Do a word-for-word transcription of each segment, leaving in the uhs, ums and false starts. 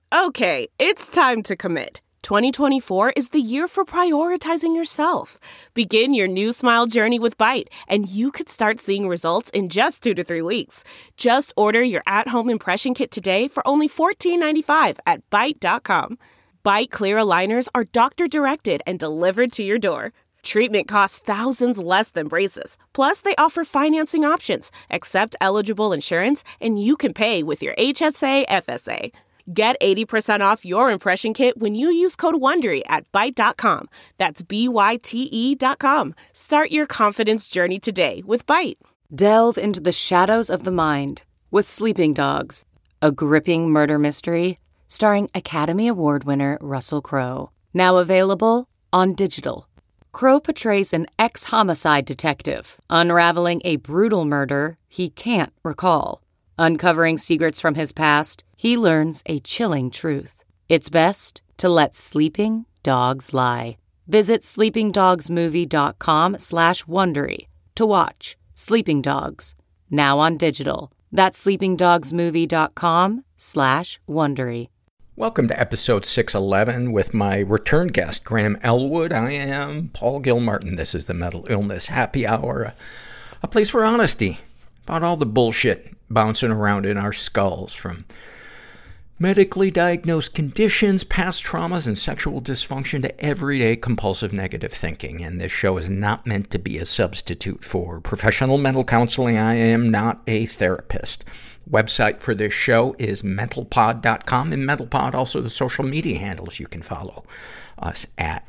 Okay, it's time to commit. twenty twenty-four is the year for prioritizing yourself. Begin your new smile journey with Byte, and you could start seeing results in just two to three weeks. Just order your at-home impression kit today for only fourteen ninety-five at byte dot com. Byte clear aligners are doctor-directed and delivered to your door. Treatment costs thousands less than braces. Plus, they offer financing options, accept eligible insurance, and you can pay with your H S A F S A. Get eighty percent off your impression kit when you use code WONDERY at byte dot com. That's B Y T E dot com. Start your confidence journey today with Byte. Delve into the shadows of the mind with Sleeping Dogs, a gripping murder mystery starring Academy Award winner Russell Crowe. Now available on digital. Crowe portrays an ex-homicide detective unraveling a brutal murder he can't recall. Uncovering secrets from his past, he learns a chilling truth. It's best to let sleeping dogs lie. Visit sleepingdogsmovie.com slash Wondery to watch Sleeping Dogs, now on digital. That's sleepingdogsmovie.com slash Wondery. Welcome to episode six eleven with my return guest, Graham Elwood. I am Paul Gilmartin. This is the Mental Illness Happy Hour, a place for honesty about all the bullshit bouncing around in our skulls, from medically diagnosed conditions, past traumas, and sexual dysfunction to everyday compulsive negative thinking. And this show is not meant to be a substitute for professional mental counseling. I am not a therapist. Website for this show is mental pod dot com, and MentalPod also the social media handles you can follow us at.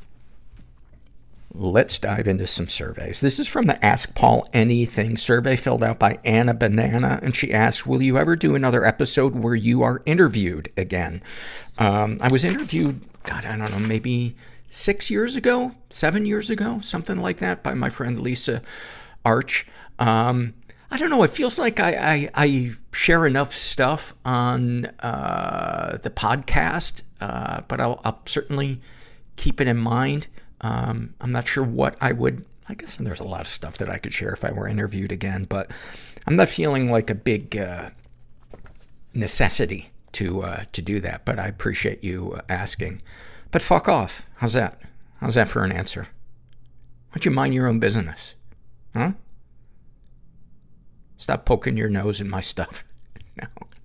Let's dive into some surveys. This is from the Ask Paul Anything survey filled out by Anna Banana, and she asks, will you ever do another episode where you are interviewed again? Um, I was interviewed, God, I don't know, maybe six years ago, seven years ago, something like that, by my friend Lisa Arch. Um, I don't know, it feels like I, I, I share enough stuff on uh, the podcast, uh, but I'll, I'll certainly keep it in mind. Um, I'm not sure what I would, I guess there's a lot of stuff that I could share if I were interviewed again, but I'm not feeling like a big uh, necessity to uh, to do that, but I appreciate you asking. But fuck off. How's that? How's that for an answer? Why don't you mind your own business? Huh? Stop poking your nose in my stuff. No.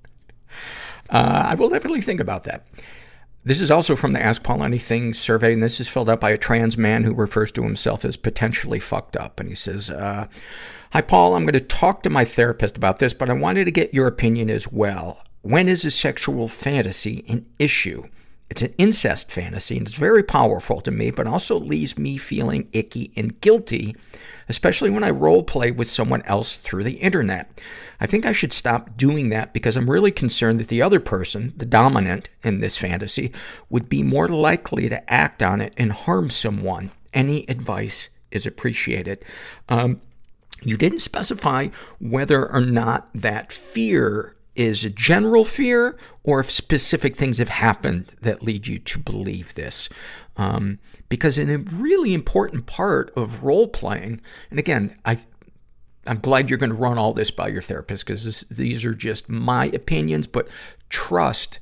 Uh, I will definitely think about that. This is also from the Ask Paul Anything survey, and this is filled out by a trans man who refers to himself as potentially fucked up. And he says, uh, hi, Paul, I'm going to talk to my therapist about this, but I wanted to get your opinion as well. When is a sexual fantasy an issue? It's an incest fantasy, and it's very powerful to me, but also leaves me feeling icky and guilty, especially when I role play with someone else through the internet. I think I should stop doing that because I'm really concerned that the other person, the dominant in this fantasy, would be more likely to act on it and harm someone. Any advice is appreciated. Um, you didn't specify whether or not that fear is a general fear or if specific things have happened that lead you to believe this. Um, because in a really important part of role playing, and again, I, I'm glad you're going to run all this by your therapist because these are just my opinions, but trust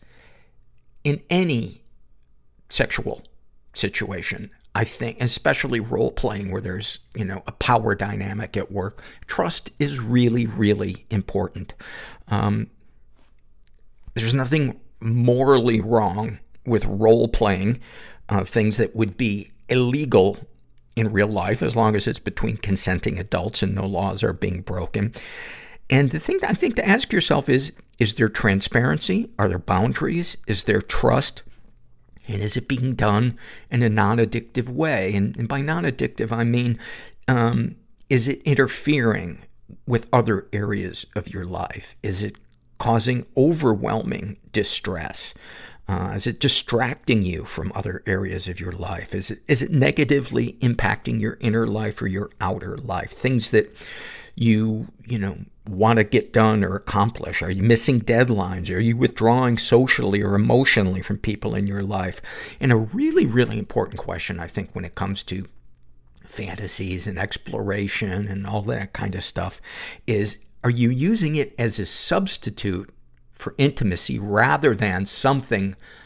in any sexual situation, I think, especially role playing where there's, you know, a power dynamic at work, trust is really, really important. Um, There's nothing morally wrong with role-playing uh, things that would be illegal in real life, as long as it's between consenting adults and no laws are being broken. And the thing that I think to ask yourself is, is there transparency? Are there boundaries? Is there trust? And is it being done in a non-addictive way? And, and by non-addictive, I mean, um, is it interfering with other areas of your life? Is it causing overwhelming distress? Uh, is it distracting you from other areas of your life? Is it, is it negatively impacting your inner life or your outer life? Things that you, you know, want to get done or accomplish? Are you missing deadlines? Are you withdrawing socially or emotionally from people in your life? And a really, really important question, I think, when it comes to fantasies and exploration and all that kind of stuff is, are you using it as a substitute for intimacy rather than something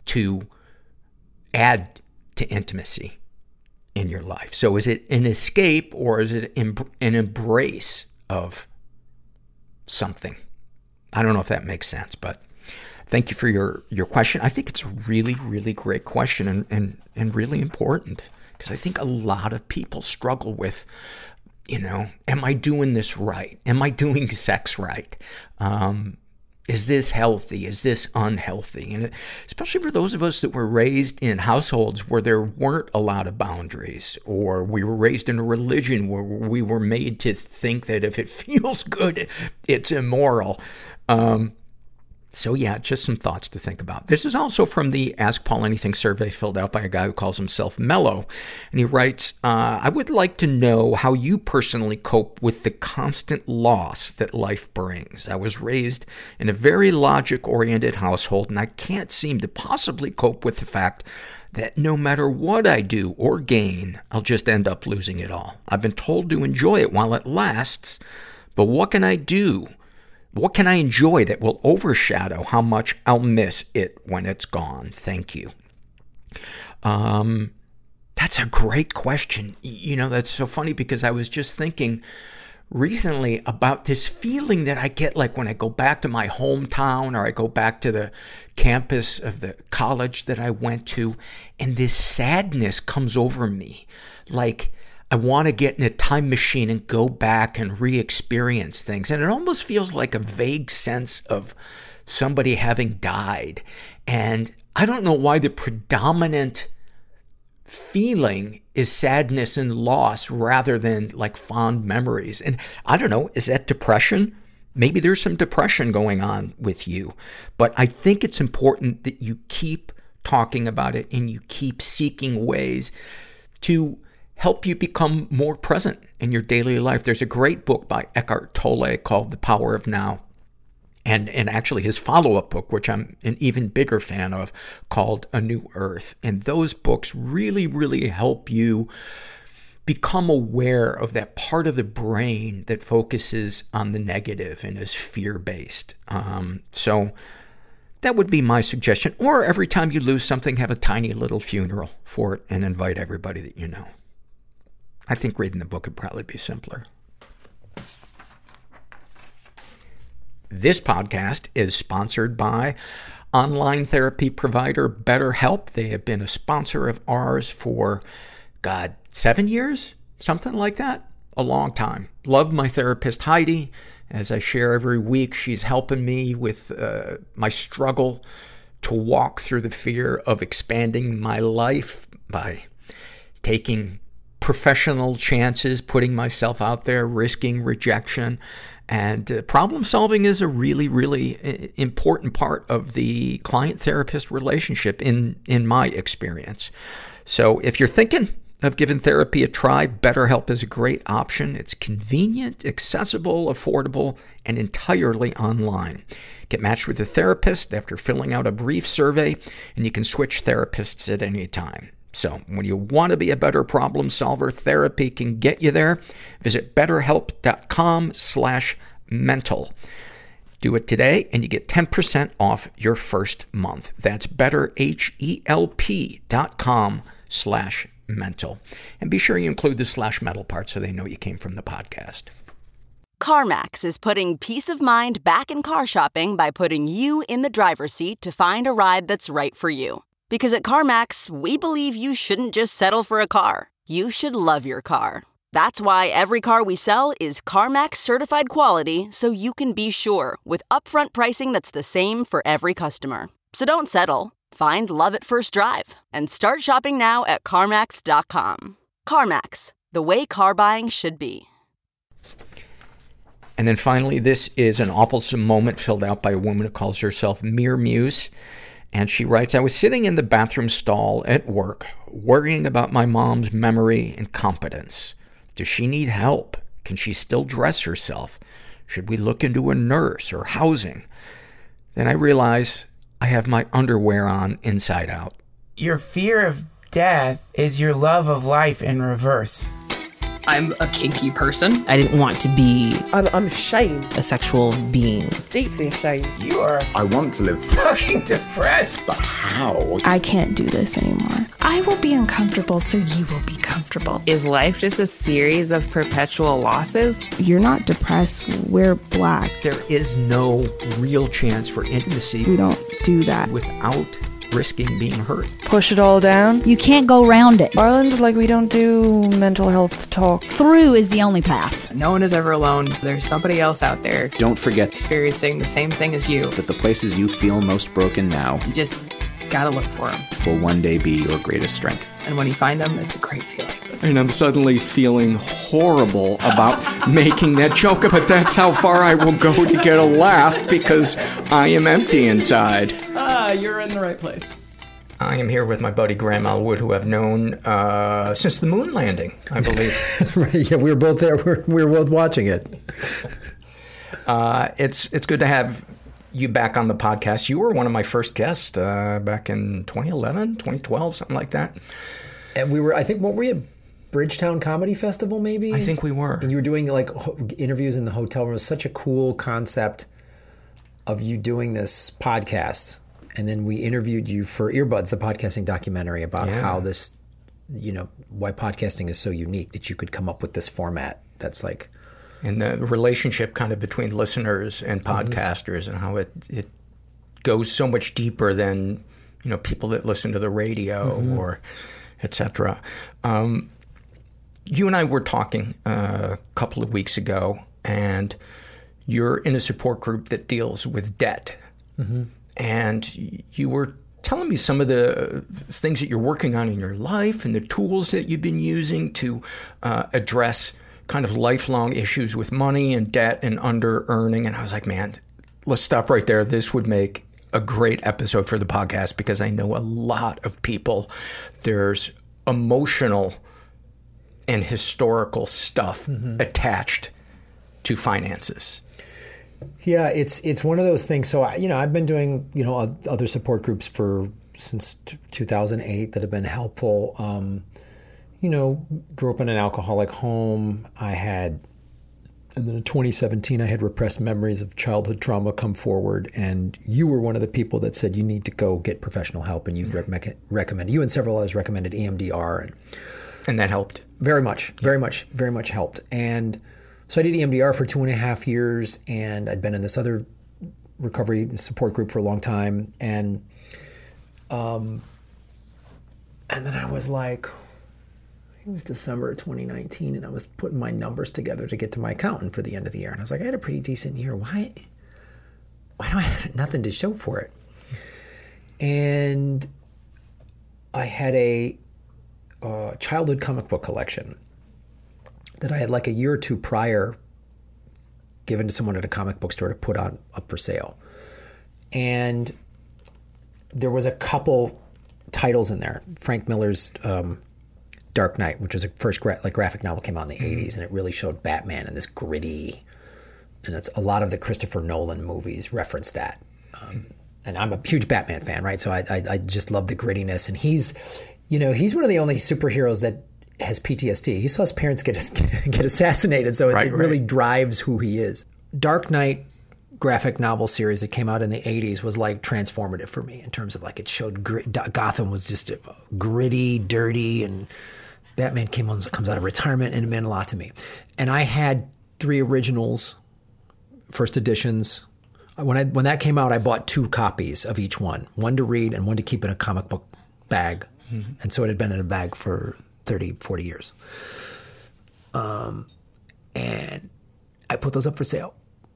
to add to intimacy in your life? So is it an escape, or is it an embrace of something? I don't know if that makes sense, but thank you for your, your question. I think it's a really, really great question, and, and, and really important, because I think a lot of people struggle with, you know, am I doing this right? Am I doing sex right? Um, is this healthy? Is this unhealthy? And it, especially for those of us that were raised in households where there weren't a lot of boundaries, or we were raised in a religion where we were made to think that if it feels good, it's immoral. Um, So yeah, just some thoughts to think about. This is also from the Ask Paul Anything survey filled out by a guy who calls himself Mellow. And he writes, uh, I would like to know how you personally cope with the constant loss that life brings. I was raised in a very logic-oriented household, and I can't seem to possibly cope with the fact that no matter what I do or gain, I'll just end up losing it all. I've been told to enjoy it while it lasts, but what can I do? What can I enjoy that will overshadow how much I'll miss it when it's gone? Thank you. Um, that's a great question. You know, that's so funny, because I was just thinking recently about this feeling that I get like when I go back to my hometown, or I go back to the campus of the college that I went to, and this sadness comes over me. Like, I want to get in a time machine and go back and re-experience things. And it almost feels like a vague sense of somebody having died. And I don't know why the predominant feeling is sadness and loss rather than like fond memories. And I don't know, is that depression? Maybe there's some depression going on with you. But I think it's important that you keep talking about it and you keep seeking ways to help you become more present in your daily life. There's a great book by Eckhart Tolle called The Power of Now. And, and actually his follow-up book, which I'm an even bigger fan of, called A New Earth. And those books really, really help you become aware of that part of the brain that focuses on the negative and is fear-based. Um, so that would be my suggestion. Or every time you lose something, have a tiny little funeral for it and invite everybody that you know. I think reading the book would probably be simpler. This podcast is sponsored by online therapy provider BetterHelp. They have been a sponsor of ours for, God, seven years? Something like that? A long time. Love my therapist, Heidi. As I share every week, she's helping me with uh, my struggle to walk through the fear of expanding my life by taking professional chances, putting myself out there, risking rejection. And uh, problem solving is a really, really important part of the client-therapist relationship in, in my experience. So if you're thinking of giving therapy a try, BetterHelp is a great option. It's convenient, accessible, affordable, and entirely online. Get matched with a therapist after filling out a brief survey, and you can switch therapists at any time. So when you want to be a better problem solver, therapy can get you there. Visit betterhelp.com slash mental. Do it today and you get ten percent off your first month. That's betterhelp.com slash mental. And be sure you include the slash metal part so they know you came from the podcast. CarMax is putting peace of mind back in car shopping by putting you in the driver's seat to find a ride that's right for you. Because at CarMax, we believe you shouldn't just settle for a car. You should love your car. That's why every car we sell is CarMax certified quality, so you can be sure with upfront pricing that's the same for every customer. So don't settle. Find love at first drive and start shopping now at CarMax dot com. CarMax, the way car buying should be. And then finally, this is an awfulsome moment filled out by a woman who calls herself Mere Muse. And she writes, I was sitting in the bathroom stall at work, worrying about my mom's memory and competence. Does she need help? Can she still dress herself? Should we look into a nurse or housing? Then I realize I have my underwear on inside out. Your fear of death is your love of life in reverse. I'm a kinky person. I didn't want to be I'm, I'm ashamed. a sexual being. Deeply ashamed. You are I want to live. fucking depressed. But how? I can't do this anymore. I will be uncomfortable so you will be comfortable. Is life just a series of perpetual losses? You're not depressed. We're black. There is no real chance for intimacy. We don't do that. Without risking being hurt. Push it all down. You can't go around it. Ireland, like, we don't do mental health talk. Through is the only path. No one is ever alone. There's somebody else out there Don't forget experiencing the same thing as you. that the places you feel most broken now You just gotta look for them. will one day be your greatest strength. And when you find them, it's a great feeling. And I'm suddenly feeling horrible about making that joke, but that's how far I will go to get a laugh because I am empty inside. Ah, you're in the right place. I am here with my buddy Graham Elwood, who I've known uh, since the moon landing, I believe. Right, yeah, we were both there. We were, we were both watching it. uh, it's it's good to have you back on the podcast. You were one of my first guests uh, back in twenty eleven, twenty twelve, something like that. And we were, I think, what were we at? Bridgetown Comedy Festival, maybe? I think we were. And you were doing like ho- interviews in the hotel room. It was such a cool concept of you doing this podcast. And then we interviewed you for Earbuds, the podcasting documentary, about Yeah. how this, you know, why podcasting is so unique that you could come up with this format that's like... And the relationship kind of between listeners and podcasters mm-hmm. and how it, it goes so much deeper than, you know, people that listen to the radio mm-hmm. or et cetera. Um, you and I were talking uh, a couple of weeks ago, and you're in a support group that deals with debt. Mm-hmm. And you were telling me some of the things that you're working on in your life and the tools that you've been using to uh, address kind of lifelong issues with money and debt and under-earning. And I was like, man, let's stop right there. This would make a great episode for the podcast because I know a lot of people. There's emotional and historical stuff mm-hmm. attached to finances. Yeah, it's it's one of those things. So, I, you know, I've been doing, you know, other support groups for since t- two thousand eight that have been helpful. Um, you know, grew up in an alcoholic home. I had, and then in twenty seventeen, I had repressed memories of childhood trauma come forward. And you were one of the people that said you need to go get professional help. And you mm-hmm. rec- recommend, you and several others recommended E M D R. And, and that helped. Very much, very much, very much helped. And so I did E M D R for two and a half years, and I'd been in this other recovery support group for a long time. And um, and then I was like, I think it was December of twenty nineteen, and I was putting my numbers together to get to my accountant for the end of the year. And I was like, I had a pretty decent year. Why, why do I have nothing to show for it? And I had a uh, childhood comic book collection that I had like a year or two prior given to someone at a comic book store to put on up for sale. And there was a couple titles in there. Frank Miller's um, Dark Knight, which was a first gra- like graphic novel, came out in the mm-hmm. eighties, and it really showed Batman and this gritty, and it's a lot of the Christopher Nolan movies reference that. Um, and I'm a huge Batman fan, right? So I, I, I just love the grittiness. And he's, you know, he's one of the only superheroes that has P T S D. He saw his parents get get assassinated, so it, right, it really right. drives who he is. Dark Knight graphic novel series that came out in the eighties was like transformative for me in terms of like it showed grit, Gotham was just gritty, dirty, and Batman came on, comes out of retirement, and it meant a lot to me. And I had three originals, first editions. When I when that came out, I bought two copies of each one, one to read and one to keep in a comic book bag. Mm-hmm. And so it had been in a bag for thirty, forty years. Um, and I put those up for sale.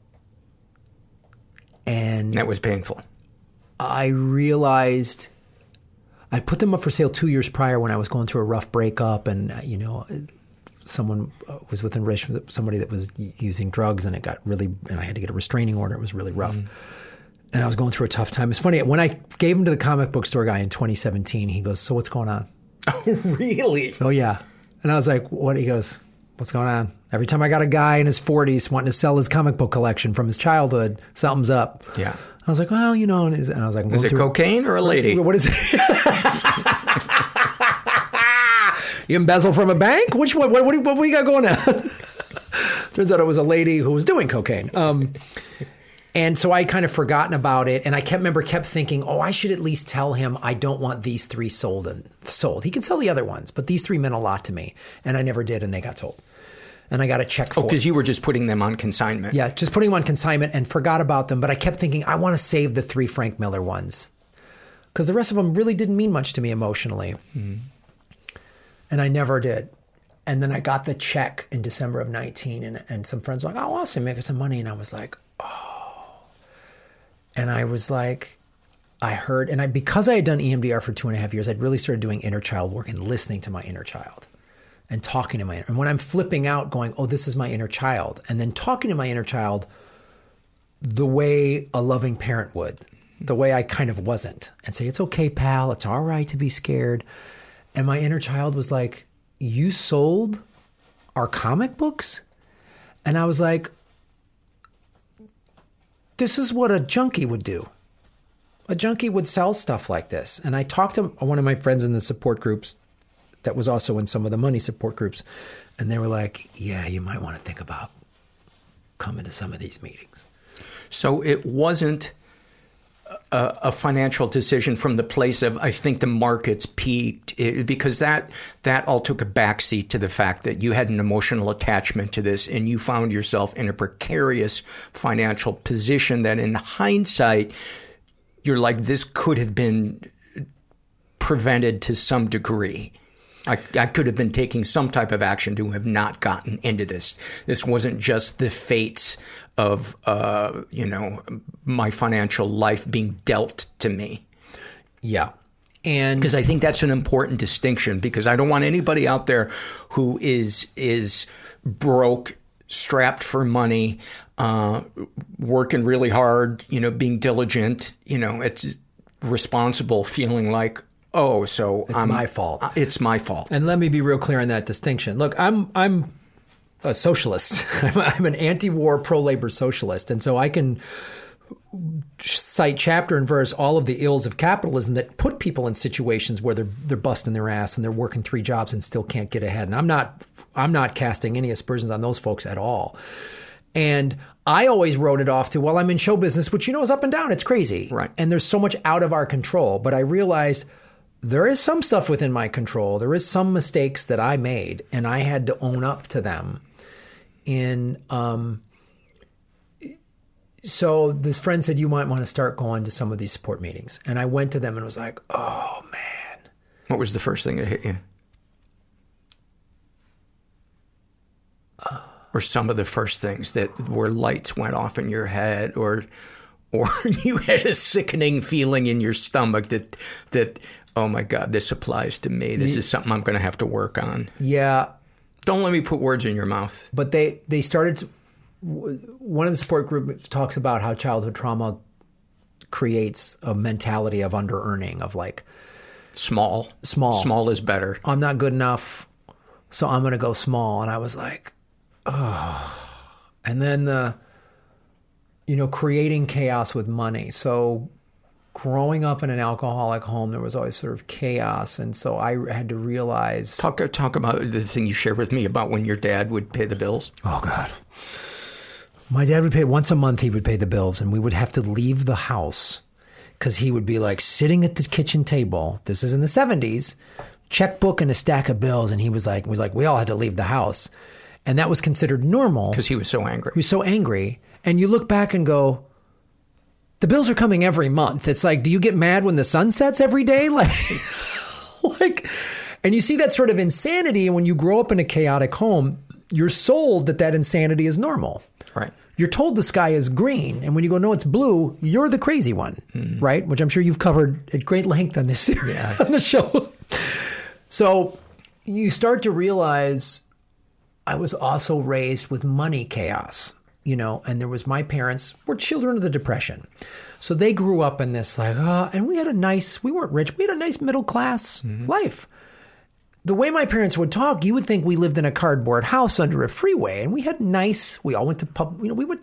And that was painful. I realized I put them up for sale two years prior when I was going through a rough breakup, and, you know, someone was within relationship with somebody that was using drugs, and it got really, and I had to get a restraining order. It was really rough. Mm. And I was going through a tough time. It's funny, when I gave them to the comic book store guy in twenty seventeen, he goes, "So what's going on?" Oh, really? Oh, yeah. And I was like, what? He goes, "What's going on?" Every time I got a guy in his forties wanting to sell his comic book collection from his childhood, something's up. Yeah. I was like, well, you know, and I was like, is it cocaine or a lady? What is it? You embezzle from a bank? Which one? What, what, what, what we got going on? Turns out it was a lady who was doing cocaine. Um, and so I kind of forgotten about it. And I kept remember kept thinking, oh, I should at least tell him I don't want these three sold. And sold. He can sell the other ones, but these three meant a lot to me. And I never did, and they got sold. And I got a check for Oh, because you were just putting them on consignment. Yeah, just putting them on consignment and forgot about them. But I kept thinking, I want to save the three Frank Miller ones. Because the rest of them really didn't mean much to me emotionally. Mm-hmm. And I never did. And then I got the check in December of nineteen, and, and some friends were like, oh, awesome, making some money. And I was like, oh. And I was like, I heard, and I because I had done E M D R for two and a half years, I'd really started doing inner child work and listening to my inner child and talking to my inner. And when I'm flipping out, going, oh, this is my inner child. And then talking to my inner child the way a loving parent would. The way I kind of wasn't, and say, it's okay, pal. It's all right to be scared. And my inner child was like, you sold our comic books? And I was like, this is what a junkie would do. A junkie would sell stuff like this. And I talked to one of my friends in the support groups that was also in some of the money support groups. And they were like, yeah, you might want to think about coming to some of these meetings. So it wasn't A, a financial decision from the place of, I think the market's peaked, it, because that that all took a backseat to the fact that you had an emotional attachment to this and you found yourself in a precarious financial position that in hindsight, you're like, this could have been prevented to some degree. I, I could have been taking some type of action to have not gotten into this. This wasn't just the fates of, uh, you know, my financial life being dealt to me. Yeah. And because I think that's an important distinction, because I don't want anybody out there who is is broke, strapped for money, uh, working really hard, you know, being diligent, you know, it's responsible, feeling like, oh, so it's I'm, my fault. It's my fault. And let me be real clear on that distinction. Look, I'm I'm a socialist. I'm, I'm an anti-war, pro-labor socialist, and so I can cite chapter and verse all of the ills of capitalism that put people in situations where they're they're busting their ass and they're working three jobs and still can't get ahead. And I'm not I'm not casting any aspersions on those folks at all. And I always wrote it off to, well, I'm in show business, which you know is up and down. It's crazy. Right. And there's so much out of our control. But I realized there is some stuff within my control. There is some mistakes that I made, and I had to own up to them. In um, so this friend said, you might want to start going to some of these support meetings. And I went to them and was like, oh, man. What was the first thing that hit you? Uh, or some of the first things that where lights went off in your head, or or you had a sickening feeling in your stomach that that, oh, my God, this applies to me. This is something I'm going to have to work on. Yeah. Don't let me put words in your mouth. But they, they started to, one of the support groups talks about how childhood trauma creates a mentality of under-earning, of like... Small. Small. Small is better. I'm not good enough, so I'm going to go small. And I was like, oh. And then, the, you know, creating chaos with money. So growing up in an alcoholic home, there was always sort of chaos. And so I had to realize... Talk talk about the thing you shared with me about when your dad would pay the bills. Oh, God. My dad would pay, once a month he would pay the bills, and we would have to leave the house because he would be like sitting at the kitchen table. This is in the seventies, checkbook and a stack of bills. And he was like, was like, we all had to leave the house. And that was considered normal. Because he was so angry. He was so angry. And you look back and go... The bills are coming every month. It's like, do you get mad when the sun sets every day? Like, like, and you see that sort of insanity. And when you grow up in a chaotic home, you're sold that that insanity is normal. Right. You're told the sky is green. And when you go, no, it's blue, you're the crazy one. Mm. Right. Which I'm sure you've covered at great length on this series, yeah. on the show. So you start to realize I was also raised with money chaos. You know, and there was my parents were children of the Depression. So they grew up in this like, oh, and we had a nice, we weren't rich, we had a nice middle class mm-hmm. life. The way my parents would talk, you would think we lived in a cardboard house under a freeway, and we had nice, we all went to pub, you know, we went to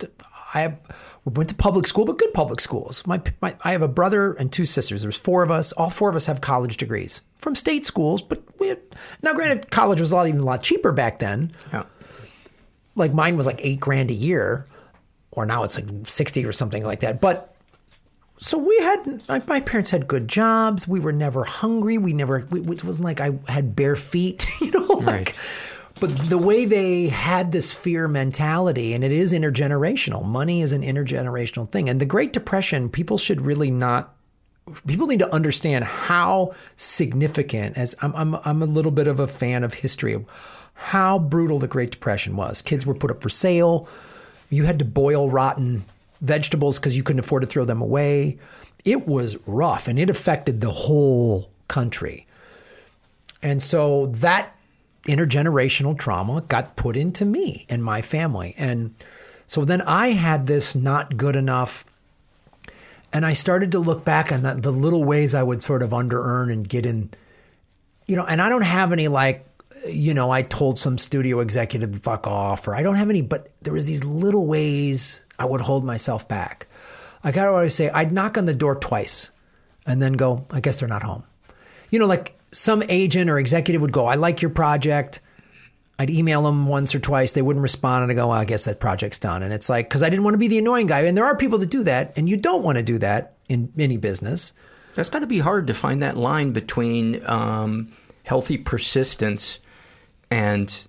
I went to public school, but good public schools. My, my I have a brother and two sisters. There's four of us. All four of us have college degrees from state schools. But we had, now, granted, college was a lot even a lot cheaper back then. Yeah. Like mine was like eight grand a year, or now it's like sixty or something like that. But so we had my, my parents had good jobs. We were never hungry. We never. We, it wasn't like I had bare feet, you know. Like, right. But the way they had this fear mentality, and it is intergenerational. Money is an intergenerational thing. And the Great Depression, people should really not, people need to understand how significant, as I'm, I'm, I'm a little bit of a fan of history, of how brutal the Great Depression was. Kids were put up for sale. You had to boil rotten vegetables because you couldn't afford to throw them away. It was rough, and it affected the whole country. And so that intergenerational trauma got put into me and my family. And so then I had this not good enough. And I started to look back on the, the little ways I would sort of under earn and get in, you know, and I don't have any like, you know, I told some studio executive to fuck off, or I don't have any, but there was these little ways I would hold myself back. I got to always say, I'd knock on the door twice and then go, I guess they're not home. You know, like some agent or executive would go, I like your project. I'd email them once or twice. They wouldn't respond. And I go, well, I guess that project's done. And it's like, because I didn't want to be the annoying guy. And there are people that do that. And you don't want to do that in any business. That's got to be hard to find that line between um, healthy persistence and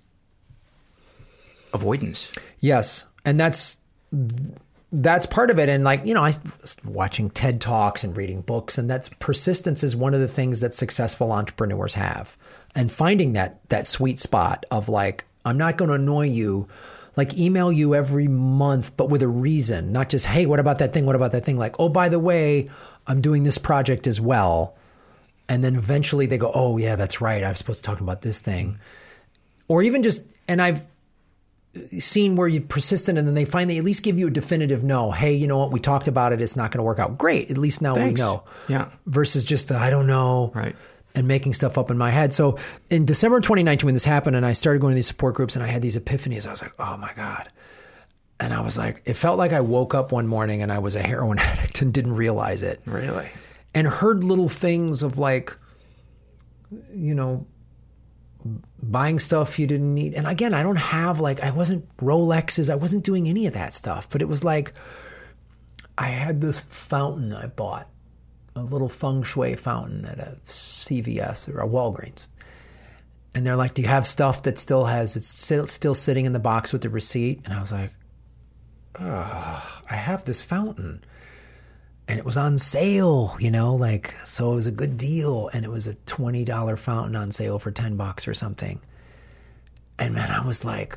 avoidance. Yes. And that's that's part of it. And like, you know, I was watching TED Talks and reading books, and that's persistence is one of the things that successful entrepreneurs have. And finding that that sweet spot of like, I'm not going to annoy you, like email you every month, but with a reason, not just, hey, what about that thing? What about that thing? Like, oh, by the way, I'm doing this project as well. And then eventually they go, oh yeah, that's right. I was supposed to talk about this thing. Or even just, and I've seen where you're persistent and then they finally at least give you a definitive no. Hey, you know what? We talked about it. It's not going to work out. Great. At least now Thanks. we know. Yeah. Versus just the, I don't know. Right. And making stuff up in my head. So in December twenty nineteen, when this happened and I started going to these support groups and I had these epiphanies, I was like, oh my God. And I was like, it felt like I woke up one morning and I was a heroin addict and didn't realize it. Really? And heard little things of like, you know, buying stuff you didn't need. And again, I don't have like, I wasn't Rolexes. I wasn't doing any of that stuff. But it was like, I had this fountain I bought, a little feng shui fountain at a C V S or a Walgreens. And they're like, do you have stuff that still has, it's still, still sitting in the box with the receipt? And I was like, oh, I have this fountain. And it was on sale, you know, like, so it was a good deal. And it was a twenty dollars fountain on sale for ten bucks or something. And man, I was like,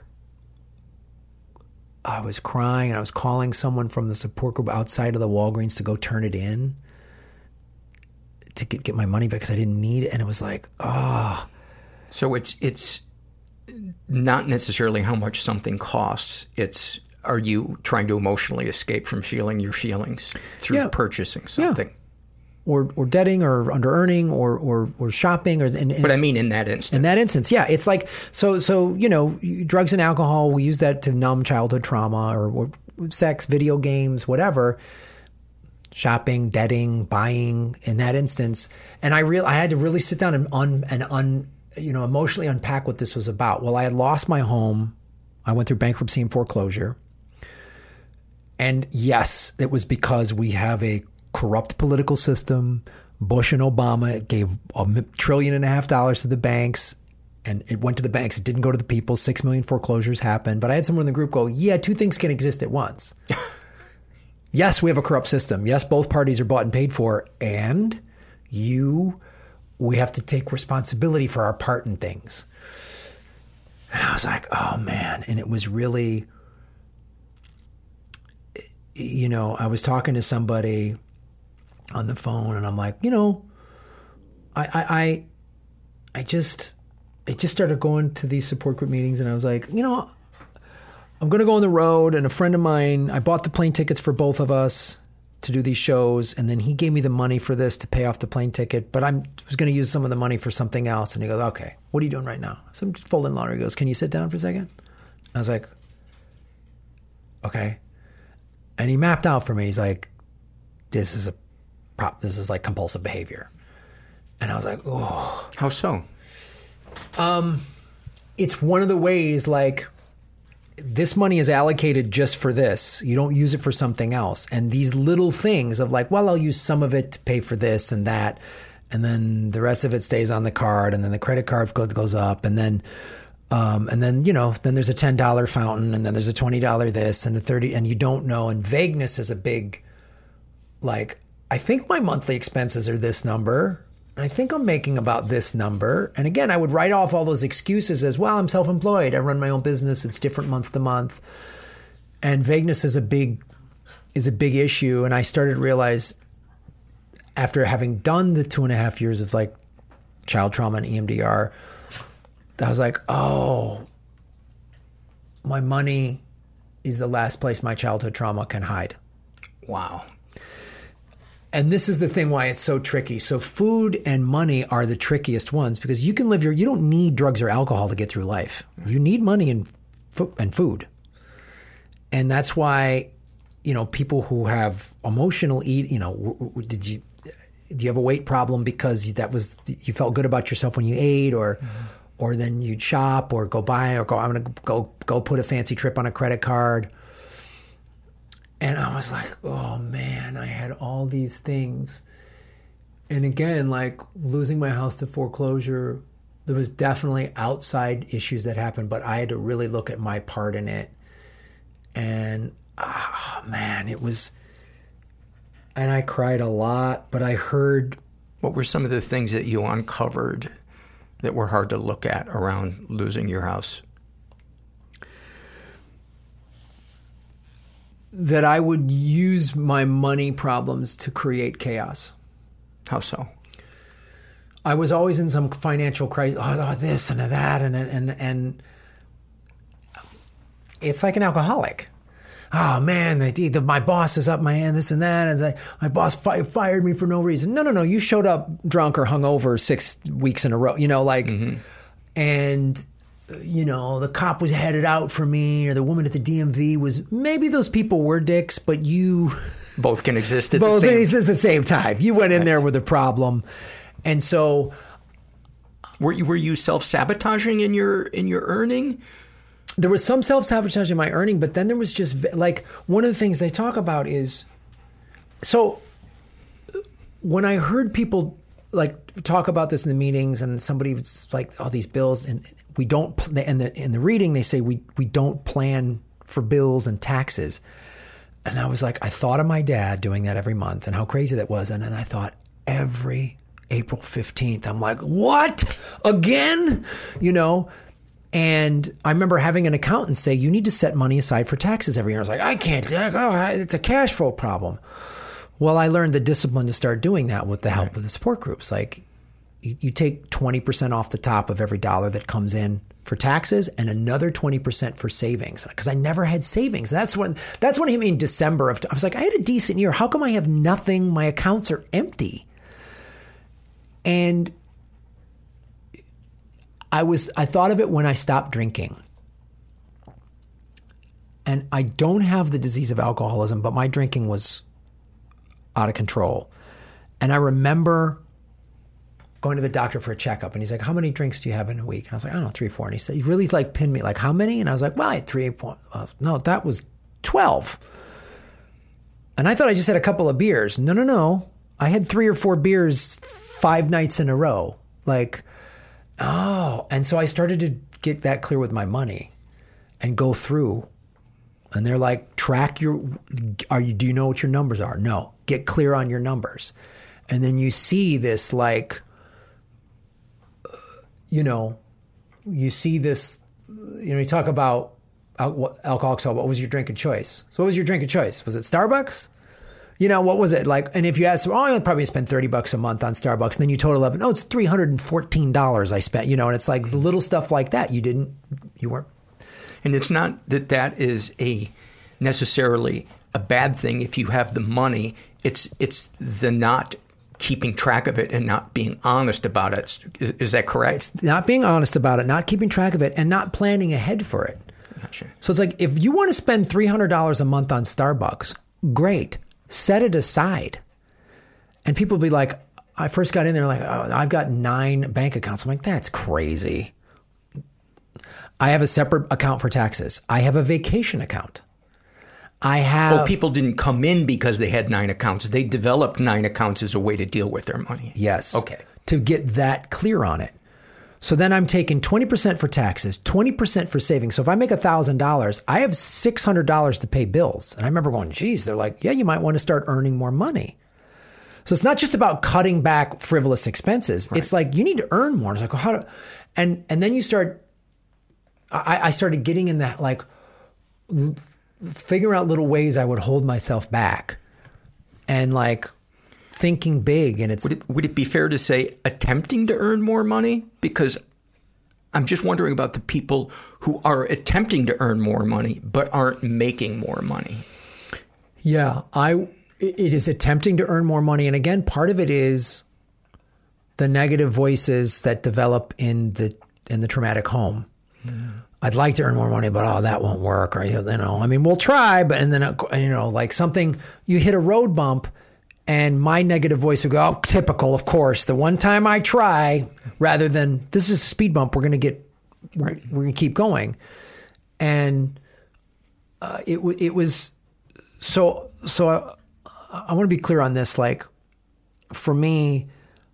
I was crying and I was calling someone from the support group outside of the Walgreens to go turn it in to get, get my money back because I didn't need it. And it was like, oh. So it's, it's not necessarily how much something costs. It's, are you trying to emotionally escape from feeling your feelings through yeah. purchasing something? Yeah. Or or debting or under earning or or, or shopping or and, and, But I mean in that instance. In that instance, yeah. It's like so so, you know, drugs and alcohol, we use that to numb childhood trauma or, or sex, video games, whatever. Shopping, debting, buying in that instance. And I real I had to really sit down and un and un you know, emotionally unpack what this was about. Well, I had lost my home. I went through bankruptcy and foreclosure. And yes, it was because we have a corrupt political system. Bush and Obama gave a trillion and a half dollars to the banks, and it went to the banks. It didn't go to the people. Six million foreclosures happened. But I had someone in the group go, yeah, two things can exist at once. Yes, we have a corrupt system. Yes, both parties are bought and paid for. And you, we have to take responsibility for our part in things. And I was like, oh man. And it was really, you know, I was talking to somebody on the phone and I'm like, you know, I, I, I, I just, I just started going to these support group meetings and I was like, you know, I'm going to go on the road, and a friend of mine, I bought the plane tickets for both of us to do these shows. And then he gave me the money for this to pay off the plane ticket, but I was going to use some of the money for something else. And he goes, okay, what are you doing right now? So I'm just folding laundry. He goes, can you sit down for a second? I was like, okay. And he mapped out for me. He's like, this is a prop. This is like compulsive behavior. And I was like, oh. How so? Um, it's one of the ways, like, this money is allocated just for this. You don't use it for something else. And these little things of like, well, I'll use some of it to pay for this and that. And then the rest of it stays on the card. And then the credit card goes, goes up. And then, um, and then, you know, then there's a ten dollar fountain and then there's a twenty dollar this and a thirty, and you don't know. And vagueness is a big, like, I think my monthly expenses are this number. I think I'm making about this number. And again, I would write off all those excuses as, well, I'm self-employed. I run my own business. It's different month to month. And vagueness is a big, is a big issue. And I started to realize after having done the two and a half years of like child trauma and E M D R, I was like, oh, my money is the last place my childhood trauma can hide. Wow. And this is the thing why it's so tricky. So food and money are the trickiest ones because you can live your, you don't need drugs or alcohol to get through life. You need money and, and food. And that's why, you know, people who have emotional eat, you know, did you, do you have a weight problem because that was, you felt good about yourself when you ate, or, mm-hmm. or then you'd shop or go buy or go, I'm going to go, go put a fancy trip on a credit card. And I was like, oh man, I had all these things. And again, like losing my house to foreclosure, there was definitely outside issues that happened, but I had to really look at my part in it. And oh man, it was, and I cried a lot, but I heard. What were some of the things that you uncovered that were hard to look at around losing your house? That I would use my money problems to create chaos. How so? I was always in some financial crisis. Oh, oh this and that, and and and it's like an alcoholic. Oh man, the, the, my boss is up my hand, this and that, and the, my boss fi- fired me for no reason. No, no, no. You showed up drunk or hungover six weeks in a row. You know, like, mm-hmm. and. You know, the cop was headed out for me, or the woman at the D M V was, maybe those people were dicks, but you... Both can exist at both the same time. Both exist at the same time. You went in right. there with a problem. And so... Were you, were you self-sabotaging in your in your earning? There was some self-sabotage in my earning, but then there was just, like, one of the things they talk about is... So, when I heard people... like talk about this in the meetings, and somebody was like, oh, these bills, and we don't, in the, in the reading, they say we, we don't plan for bills and taxes. And I was like, I thought of my dad doing that every month and how crazy that was. And then I thought every April fifteenth, I'm like, what? Again? You know? And I remember having an accountant say, you need to set money aside for taxes every year. I was like, I can't, oh, it's a cash flow problem. Well, I learned the discipline to start doing that with the help right. of the support groups. Like, you, you take twenty percent off the top of every dollar that comes in for taxes, and another twenty percent for savings. Because I never had savings. That's when that's when I mean December of. I was like, I had a decent year. How come I have nothing? My accounts are empty. And I was I thought of it when I stopped drinking. And I don't have the disease of alcoholism, but my drinking was out of control. And I remember going to the doctor for a checkup, and he's like, how many drinks do you have in a week? And I was like, I don't know, three or four. And he said, he really like pinned me, like, how many? And I was like, well, I had three, eight, uh, no, that was twelve. And I thought I just had a couple of beers. No, no, no. I had three or four beers five nights in a row. Like, oh. And so I started to get that clear with my money and go through. And they're like, track your, are you, do you know what your numbers are? No. Get clear on your numbers. And then you see this, like, you know, you see this, you know, you talk about al- alcoholics, what was your drink of choice? So what was your drink of choice? Was it Starbucks? You know, what was it like? And if you ask them, oh, I probably spend thirty bucks a month on Starbucks. And then you total up, no, it's three hundred fourteen dollars I spent, you know, and it's like the little stuff like that. You didn't, you weren't. And it's not that that is a necessarily a bad thing if you have the money. It's it's the not keeping track of it and not being honest about it. Is, is that correct? It's not being honest about it, not keeping track of it, and not planning ahead for it. Gotcha. So it's like, if you want to spend three hundred dollars a month on Starbucks, great. Set it aside. And people be like, I first got in there like, oh, I've got nine bank accounts. I'm like, that's crazy. I have a separate account for taxes. I have a vacation account. I have. Oh, people didn't come in because they had nine accounts. They developed nine accounts as a way to deal with their money. Yes. Okay. To get that clear on it. So then I'm taking twenty percent for taxes, twenty percent for savings. So if I make one thousand dollars, I have six hundred dollars to pay bills. And I remember going, geez, they're like, yeah, you might want to start earning more money. So it's not just about cutting back frivolous expenses. Right. It's like, you need to earn more. It's like, well, how do, and, and then you start, I, I started getting in that, like, l- figure out little ways I would hold myself back and like thinking big. And it's, would it, would it be fair to say attempting to earn more money? Because I'm just wondering about the people who are attempting to earn more money, but aren't making more money. Yeah, I, it is attempting to earn more money. And again, part of it is the negative voices that develop in the, in the traumatic home. Mm. I'd like to earn more money, but oh, that won't work. Or, you know, I mean, we'll try, but, and then, you know, like something, you hit a road bump and my negative voice will go, oh, typical, of course. The one time I try, rather than this is a speed bump, we're going to get, we're, right. we're going to keep going. And uh, it, it was, so, so I, I want to be clear on this. Like for me,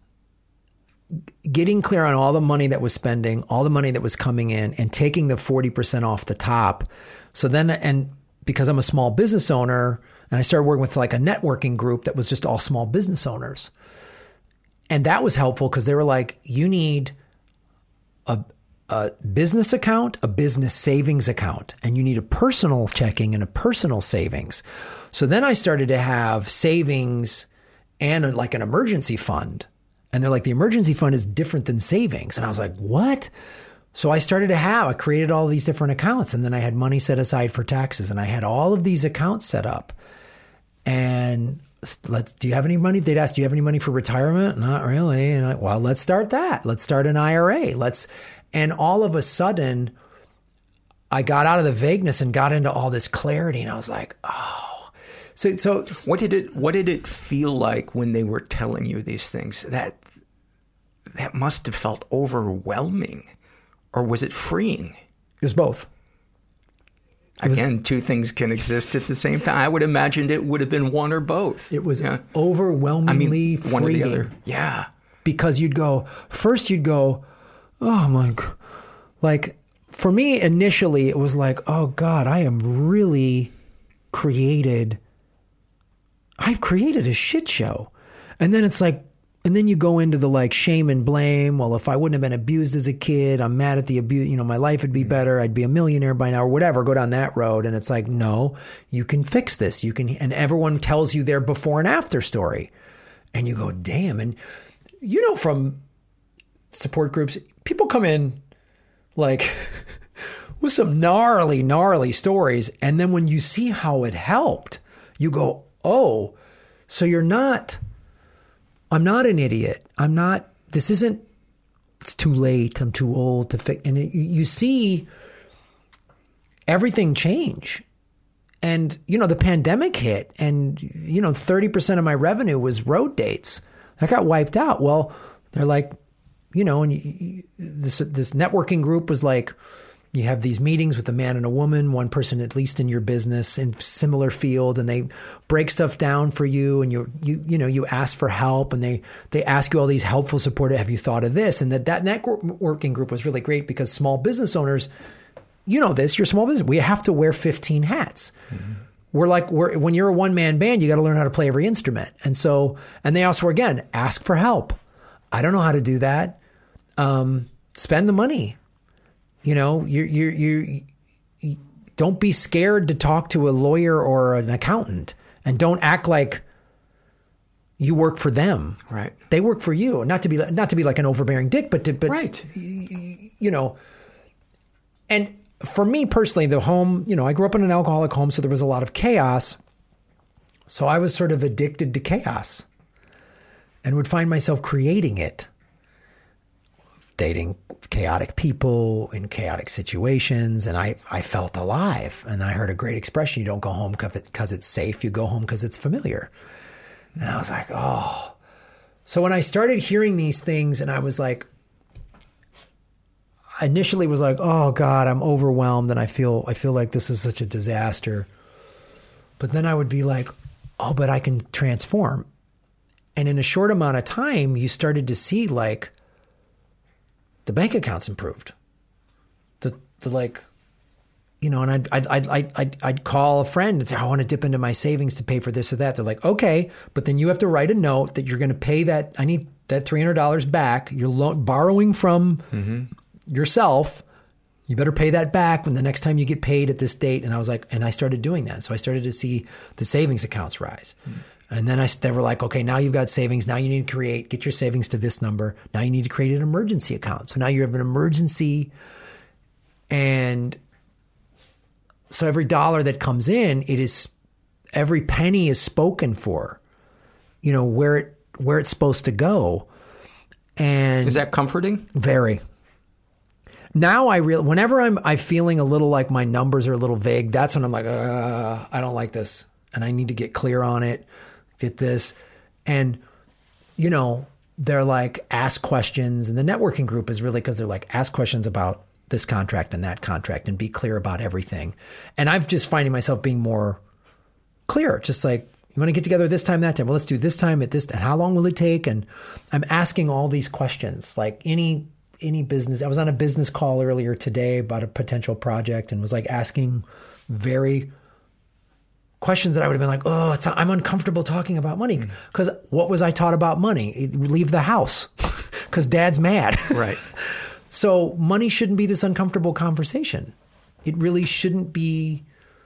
getting clear on all the money that was spending, all the money that was coming in and taking the forty percent off the top. So then, and because I'm a small business owner and I started working with like a networking group that was just all small business owners. And that was helpful because they were like, you need a, a business account, a business savings account, and you need a personal checking and a personal savings. So then I started to have savings and a, like an emergency fund. And they're like, the emergency fund is different than savings. And I was like, what? So I started to have, I created all these different accounts and then I had money set aside for taxes and I had all of these accounts set up. And let's, do you have any money? They'd ask, do you have any money for retirement? Not really. And I, well, let's start that. Let's start an I R A. Let's, and all of a sudden I got out of the vagueness and got into all this clarity. And I was like, oh. So, so what did it, what did it feel like when they were telling you these things? That, that must have felt overwhelming, or was it freeing? It was both. It Again, was, two things can exist at the same time. I would imagine it would have been one or both. It was yeah. overwhelmingly I mean, freeing. One or the other. Yeah. Because you'd go, first you'd go, oh my God. Like for me, initially it was like, oh God, I am really created I've created a shit show. And then it's like, and then you go into the like shame and blame. Well, if I wouldn't have been abused as a kid, I'm mad at the abuse, you know, my life would be better. I'd be a millionaire by now or whatever, go down that road. And it's like, no, you can fix this. You can, and everyone tells you their before and after story. And you go, damn. And you know, from support groups, people come in like with some gnarly, gnarly stories. And then when you see how it helped, you go, oh, so you're not, I'm not an idiot. I'm not, this isn't, it's too late. I'm too old to fix. And it, you see everything change. And, you know, the pandemic hit and, you know, thirty percent of my revenue was road dates. That got wiped out. Well, they're like, you know, and you, this, this networking group was like, you have these meetings with a man and a woman, one person at least in your business in similar field, and they break stuff down for you. And you, you, you know, you ask for help, and they, they ask you all these helpful support. Have you thought of this? And that that networking group was really great because small business owners, you know this, you're a small business. We have to wear fifteen hats. Mm-hmm. We're like, we're, when you're a one man band, you got to learn how to play every instrument. And so, and they also, again, ask for help. I don't know how to do that. Um, spend the money. You know, you you you you don't be scared to talk to a lawyer or an accountant, and don't act like you work for them. Right? They work for you. Not to be not to be like an overbearing dick, but to, but right. You know. And for me personally, the home, you know, I grew up in an alcoholic home, so there was a lot of chaos. So I was sort of addicted to chaos, and would find myself creating it. dating chaotic people in chaotic situations. And I, I felt alive. And I heard a great expression. You don't go home because it's safe. You go home because it's familiar. And I was like, oh. So when I started hearing these things and I was like, I initially was like, oh God, I'm overwhelmed. And I feel, I feel like this is such a disaster. But then I would be like, oh, but I can transform. And in a short amount of time, you started to see like the bank accounts improved. The, the like, you know, and I'd, I'd, I'd, I'd, I'd call a friend and say, I want to dip into my savings to pay for this or that. They're like, okay, but then you have to write a note that you're going to pay that. I need that three hundred dollars back. You're lo- borrowing from mm-hmm. yourself. You better pay that back when the next time you get paid at this date. And I was like, and I started doing that. So I started to see the savings accounts rise. Mm-hmm. And then I, they were like, okay, now you've got savings. Now you need to create, get your savings to this number. Now you need to create an emergency account. So now you have an emergency. And so every dollar that comes in, it is, every penny is spoken for, you know, where it, where it's supposed to go. And is that comforting? Very. Now I real whenever I'm I feeling a little like my numbers are a little vague, that's when I'm like, uh, I don't like this. And I need to get clear on it. Get this. And, you know, they're like, ask questions. And the networking group is really because they're like, ask questions about this contract and that contract and be clear about everything. And I've just finding myself being more clear, just like, you want to get together this time, that time? Well, let's do this time at this time. How long will it take? And I'm asking all these questions, like any any business. I was on a business call earlier today about a potential project and was like asking very questions that I would have been like, oh, it's, I'm uncomfortable talking about money. Because mm. what was I taught about money? Leave the house because dad's mad. Right. So money shouldn't be this uncomfortable conversation. It really shouldn't be,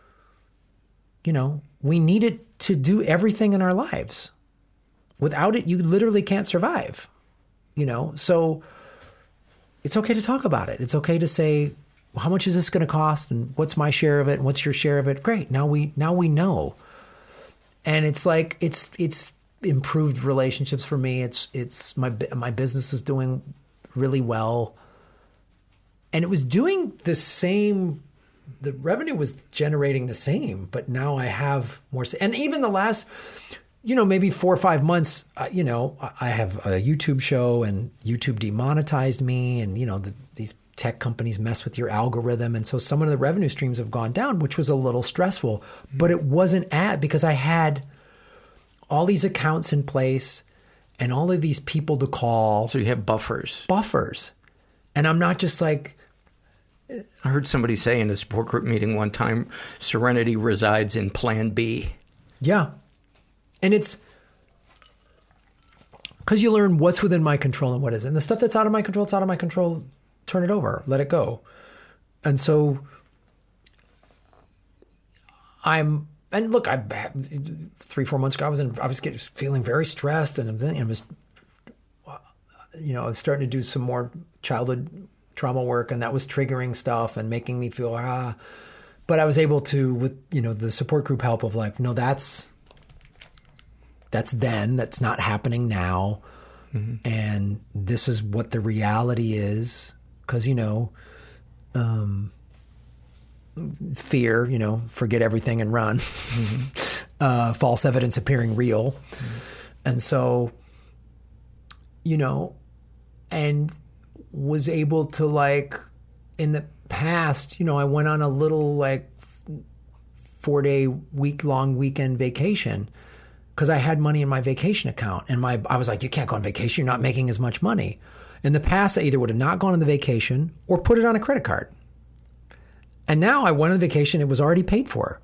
you know, we need it to do everything in our lives. Without it, you literally can't survive, you know? So it's okay to talk about it. It's okay to say, well, how much is this going to cost? And what's my share of it? And what's your share of it? Great. Now we, now we know. And it's like, it's, it's improved relationships for me. It's, it's my, my business is doing really well. And it was doing the same, the revenue was generating the same, but now I have more. And even the last, you know, maybe four or five months, uh, you know, I have a YouTube show and YouTube demonetized me. And, you know, the, these tech companies mess with your algorithm. And so some of the revenue streams have gone down, which was a little stressful, but it wasn't at because I had all these accounts in place and all of these people to call. So you have buffers. Buffers. And I'm not just like, I heard somebody say in a support group meeting one time, serenity resides in plan B. Yeah. And it's because you learn what's within my control and what isn't. And the stuff that's out of my control, it's out of my control. Turn it over, let it go. And so I'm, and look, I three, four months ago, I was in, I was getting, feeling very stressed and I was, you know, I was starting to do some more childhood trauma work, and that was triggering stuff and making me feel, ah, but I was able to, with, you know, the support group help of like, no, that's, that's then, that's not happening now. Mm-hmm. And this is what the reality is. Cause you know, um, fear, you know, forget everything and run, mm-hmm. uh, false evidence appearing real. Mm-hmm. And so, you know, and was able to like, in the past, you know, I went on a little like four day week long weekend vacation because I had money in my vacation account. And my, I was like, you can't go on vacation. You're not making as much money. In the past, I either would have not gone on the vacation or put it on a credit card. And now I went on vacation. It was already paid for.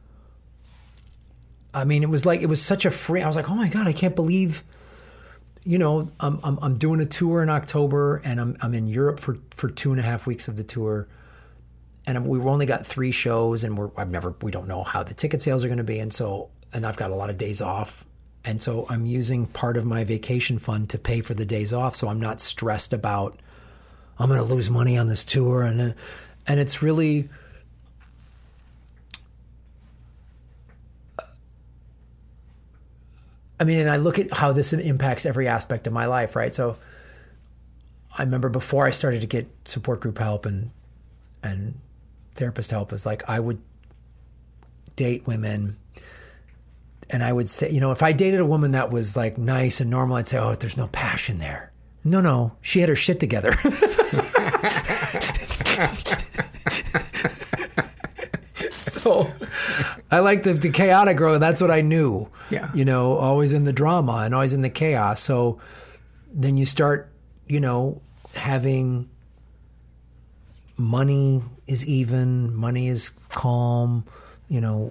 I mean, it was like, it was such a free, I was like, oh my God, I can't believe, you know, I'm, I'm, I'm doing a tour in October and I'm, I'm in Europe for, for two and a half weeks of the tour. And we've only got three shows and we're, I've never, we don't know how the ticket sales are going to be. And so, and I've got a lot of days off. And so I'm using part of my vacation fund to pay for the days off. So I'm not stressed about, I'm going to lose money on this tour. And, and it's really, I mean, and I look at how this impacts every aspect of my life, right? So I remember before I started to get support group help and and therapist help, was like I would date women and I would say, you know, if I dated a woman that was like nice and normal, I'd say, oh, there's no passion there. No, no, she had her shit together. So I like the, the chaotic girl. That's what I knew. Yeah. You know, always in the drama and always in the chaos. So then you start, you know, having money is even, money is calm, you know,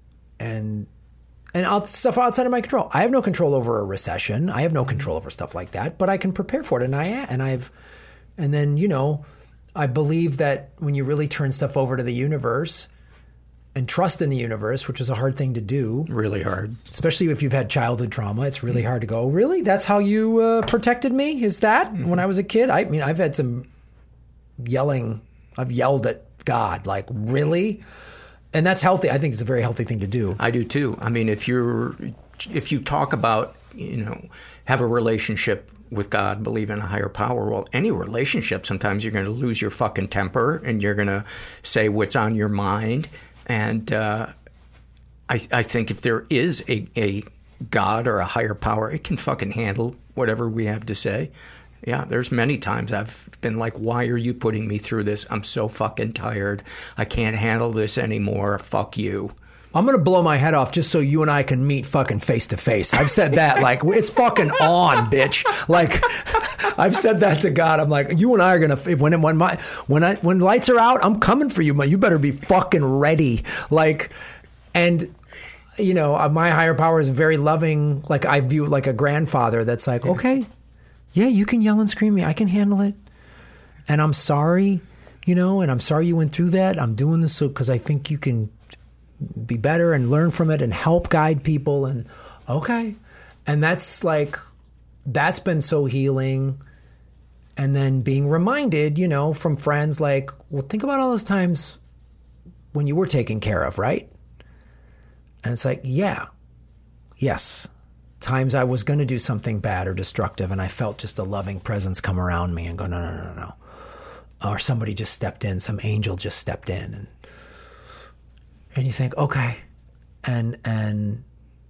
and and out, stuff outside of my control. I have no control over a recession. I have no control over stuff like that, but I can prepare for it. And I and I've and then, you know, I believe that when you really turn stuff over to the universe and trust in the universe, which is a hard thing to do. Really hard. Especially if you've had childhood trauma. It's really mm-hmm. hard to go, really? That's how you uh, protected me? Is that mm-hmm. when I was a kid? I mean, I've had some yelling. I've yelled at God, like, really? And that's healthy. I think it's a very healthy thing to do. I do too. I mean, if you're, if you talk about, you know, have a relationship with God, believe in a higher power, well, any relationship, sometimes you're going to lose your fucking temper and you're going to say what's on your mind. And uh, I, I think if there is a, a God or a higher power, it can fucking handle whatever we have to say. Yeah, there's many times I've been like, why are you putting me through this? I'm so fucking tired. I can't handle this anymore. Fuck you. I'm going to blow my head off just so you and I can meet fucking face to face. I've said that, like, it's fucking on, bitch. Like, I've said that to God. I'm like, you and I are going to, when when my when I when lights are out, I'm coming for you, man. You better be fucking ready. Like, and, you know, my higher power is very loving. Like, I view it like a grandfather that's like, okay, yeah, you can yell and scream me. I can handle it. And I'm sorry, you know, and I'm sorry you went through that. I'm doing this so because I think you can be better and learn from it and help guide people. And okay. And that's like, that's been so healing. And then being reminded, you know, from friends like, well, think about all those times when you were taken care of, right? And it's like, yeah, yes. Times I was going to do something bad or destructive and I felt just a loving presence come around me and go, no, no, no, no, no. Or somebody just stepped in, some angel just stepped in. And And you think, okay. And and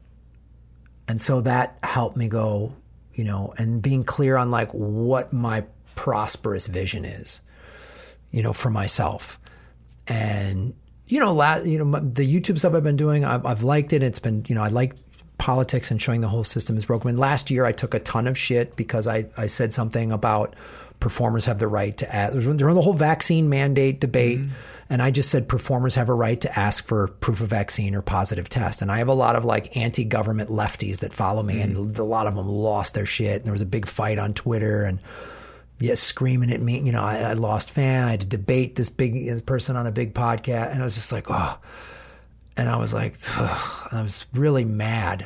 and so that helped me go, you know, and being clear on like what my prosperous vision is, you know, for myself. And, you know, la- you know, the YouTube stuff I've been doing, I've, I've liked it. It's been, you know, I like politics and showing the whole system is broken. And last year I took a ton of shit because I, I said something about performers have the right to ask. There's the whole vaccine mandate debate. Mm-hmm. And I just said performers have a right to ask for proof of vaccine or positive test. And I have a lot of like anti-government lefties that follow me, mm-hmm. and a lot of them lost their shit. And there was a big fight on Twitter and yeah, screaming at me. You know, I, I lost fan. I had to debate this big person on a big podcast. And I was just like, oh. And I was like, ugh. And I was really mad.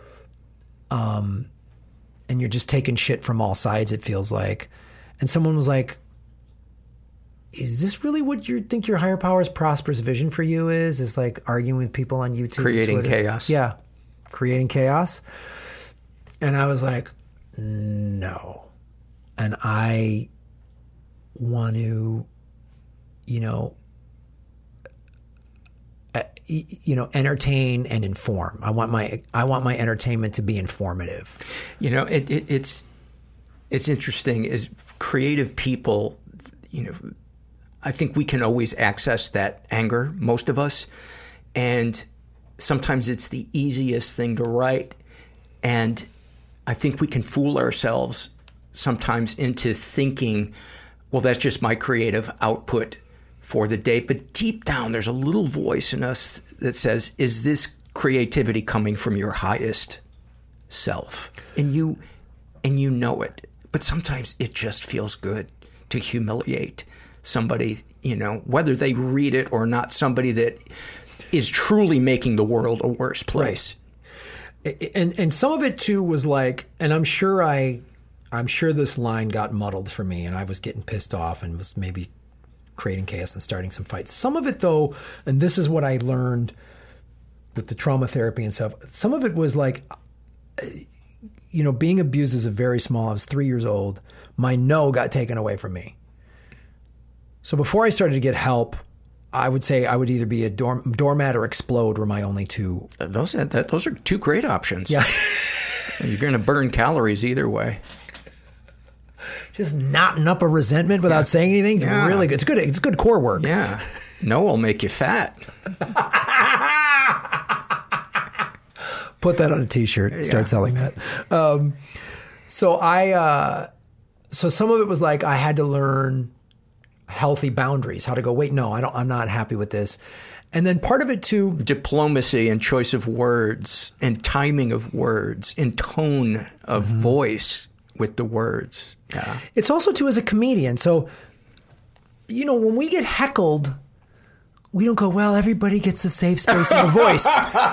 Um, and you're just taking shit from all sides, it feels like. And someone was like, is this really what you think your higher power's prosperous vision for you is? Is like arguing with people on YouTube? Creating Twitter? chaos. Yeah. Creating chaos. And I was like, no. And I want to, you know, uh, you know, entertain and inform. I want my, I want my entertainment to be informative. You know, it, it, it's, it's interesting is creative people, you know, I think we can always access that anger, most of us. And sometimes it's the easiest thing to write. And I think we can fool ourselves sometimes into thinking, well, that's just my creative output for the day. But deep down, there's a little voice in us that says, is this creativity coming from your highest self? And you, and you know it. But sometimes it just feels good to humiliate somebody, you know, whether they read it or not, somebody that is truly making the world a worse place. Right. And and some of it too was like, and I'm sure I, I'm sure this line got muddled for me, and I was getting pissed off and was maybe creating chaos and starting some fights. Some of it though, and this is what I learned with the trauma therapy and stuff. Some of it was like, you know, being abused as a very small. I was three years old. my no got taken away from me. So before I started to get help, I would say I would either be a door, doormat or explode were my only two. Those that, those are two great options. Yeah. You're going to burn calories either way. Just knotting up a resentment without yeah. saying anything. Yeah. Really good. It's good. It's good core work. Yeah. No will make you fat. Put that on a t-shirt. Yeah. Start selling that. Um, so I, uh, so some of it was like, I had to learn healthy boundaries, how to go, wait, no, I don't, I'm not happy with this. And then part of it too, diplomacy and choice of words and timing of words and tone of mm-hmm. voice with the words. Yeah. It's also too as a comedian. So, you know, when we get heckled, we don't go, well, everybody gets a safe space and a voice.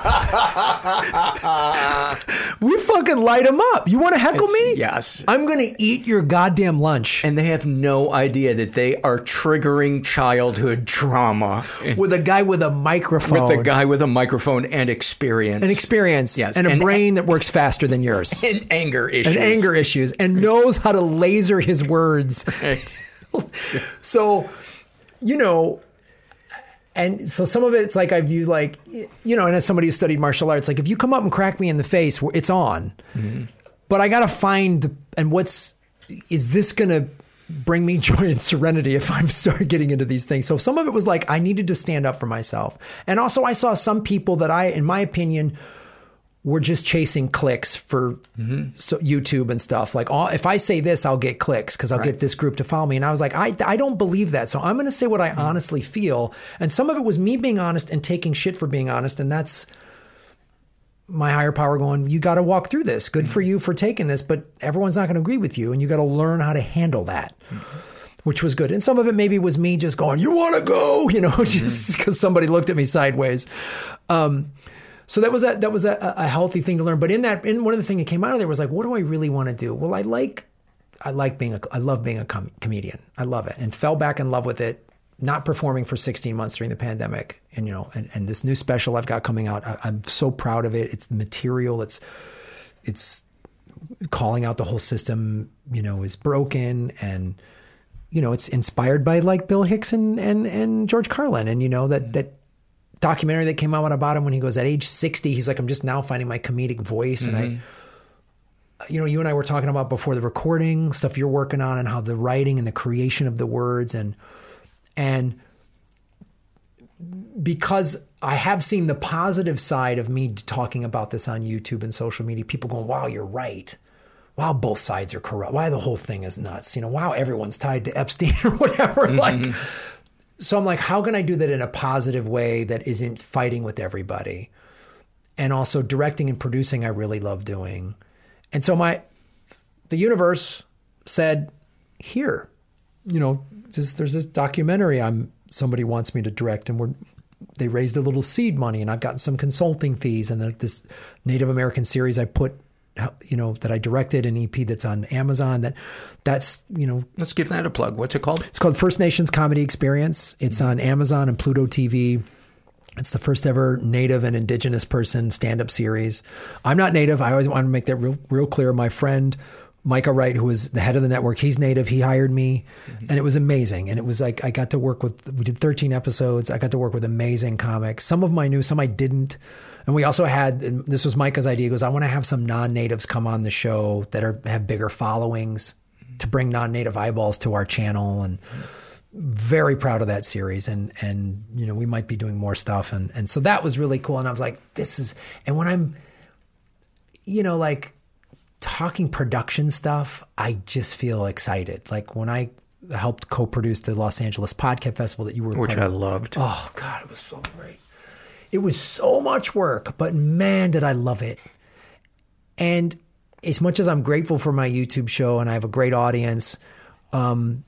We fucking light them up. You want to heckle it's, me? Yes. I'm going to eat your goddamn lunch. And they have no idea that they are triggering childhood trauma. With a guy with a microphone. With a guy with a microphone and experience. And experience. Yes. And a and, brain that works faster than yours. And anger issues. And anger issues. And knows how to laser his words. Right. So, you know... And so some of it's like I view like, you know, and as somebody who studied martial arts, like if you come up and crack me in the face, it's on. Mm-hmm. But I got to find, and what's, is this going to bring me joy and serenity if I'm start getting into these things? So some of it was like, I needed to stand up for myself. And also I saw some people that I, in my opinion, were just chasing clicks for mm-hmm. so YouTube and stuff. Like, all, if I say this, I'll get clicks because I'll right. get this group to follow me. And I was like, I, I don't believe that. So I'm going to say what I mm-hmm. honestly feel. And some of it was me being honest and taking shit for being honest. And that's my higher power going, you got to walk through this. Good mm-hmm. for you for taking this, but everyone's not going to agree with you. And you got to learn how to handle that. Mm-hmm. Which was good. And some of it maybe was me just going, you want to go, you know, just because mm-hmm. somebody looked at me sideways. Um, So that was a that was a, a healthy thing to learn. But in that, in one of the things that came out of there was like, what do I really want to do? Well, I like, I like being a, I love being a com- comedian. I love it, and fell back in love with it. Not performing for sixteen months during the pandemic, and you know, and, and this new special I've got coming out, I, I'm so proud of it. It's the material. It's it's calling out the whole system. You know, is broken, and you know, it's inspired by like Bill Hicks and and, and George Carlin, and you know that that. documentary that came out about him when he goes at age sixty, he's like, I'm just now finding my comedic voice. Mm-hmm. And I, you know, you and I were talking about before the recording stuff you're working on and how the writing and the creation of the words and, and because I have seen the positive side of me talking about this on YouTube and social media, people going, wow, you're right. Wow, both sides are corrupt. Why the whole thing is nuts. You know, wow, everyone's tied to Epstein or whatever. Mm-hmm. Like, so I'm like, how can I do that in a positive way that isn't fighting with everybody? And also directing and producing, I really love doing. And so my, the universe said, here, you know, just, there's this documentary I'm, somebody wants me to direct, and we're, they raised a little seed money, and I've gotten some consulting fees, and then this Native American series I put, you know, that I directed, an E P that's on Amazon. That that's, you know, let's give that a plug. What's it called? It's called First Nations Comedy Experience. It's mm-hmm. on Amazon and Pluto T V. It's the first ever Native and Indigenous person stand-up series. I'm not Native. I always want to make that real, real clear. My friend Micah Wright, who is the head of the network, he's Native. He hired me, mm-hmm. and it was amazing. And it was like I got to work with. We did thirteen episodes. I got to work with amazing comics. Some of them I knew, some I didn't. And we also had, and this was Micah's idea, he goes, I want to have some non-natives come on the show that are have bigger followings to bring non-native eyeballs to our channel. And very proud of that series. And, and you know, we might be doing more stuff. And, and so that was really cool. And I was like, this is, and when I'm, you know, like talking production stuff, I just feel excited. Like when I helped co-produce the Los Angeles Podcast Festival that you were Which part I of. loved. Oh God, it was so great. It was so much work, but man, did I love it. And as much as I'm grateful for my YouTube show and I have a great audience, um,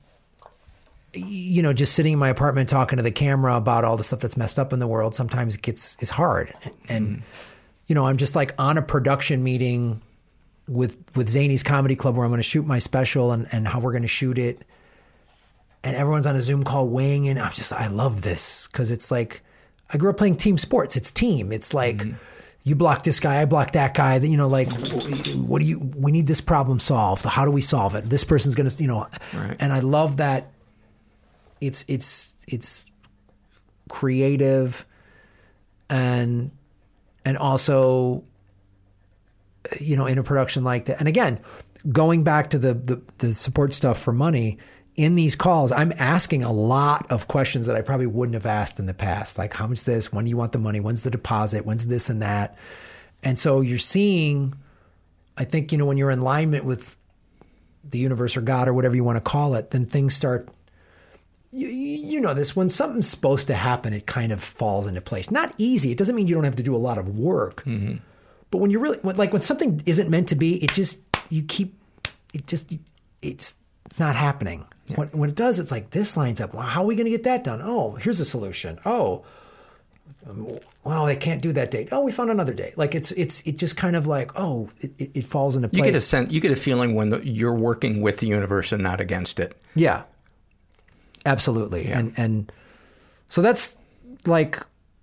you know, just sitting in my apartment talking to the camera about all the stuff that's messed up in the world sometimes gets is hard. And, mm. you know, I'm just like on a production meeting with, with Zany's Comedy Club where I'm going to shoot my special and, and how we're going to shoot it. And everyone's on a Zoom call weighing in. I'm just, I love this because it's like, I grew up playing team sports. It's team. It's like, mm-hmm. you block this guy, I block that guy. You know, like, what do you, we need this problem solved. How do we solve it? This person's going to, you know, right. And I love that it's, it's, it's creative and, and also, you know, in a production like that. And again, going back to the, the, the support stuff for money, in these calls, I'm asking a lot of questions that I probably wouldn't have asked in the past. Like, how much this? When do you want the money? When's the deposit? When's this and that? And so you're seeing, I think, you know, when you're in alignment with the universe or God or whatever you want to call it, then things start, you, you know this, when something's supposed to happen, it kind of falls into place. Not easy. It doesn't mean you don't have to do a lot of work. Mm-hmm. But when you're really, like when something isn't meant to be, it just, you keep, it just, it's not happening. Yeah. When, when it does, it's like, this lines up. Well, how are we going to get that done? Oh, here's a solution. Oh, well, they can't do that date. Oh, we found another date. Like it's, it's, it just kind of like, oh, it, it falls into place. You get a sense, you get a feeling when the, you're working with the universe and not against it. Yeah, absolutely. Yeah. And, and so that's like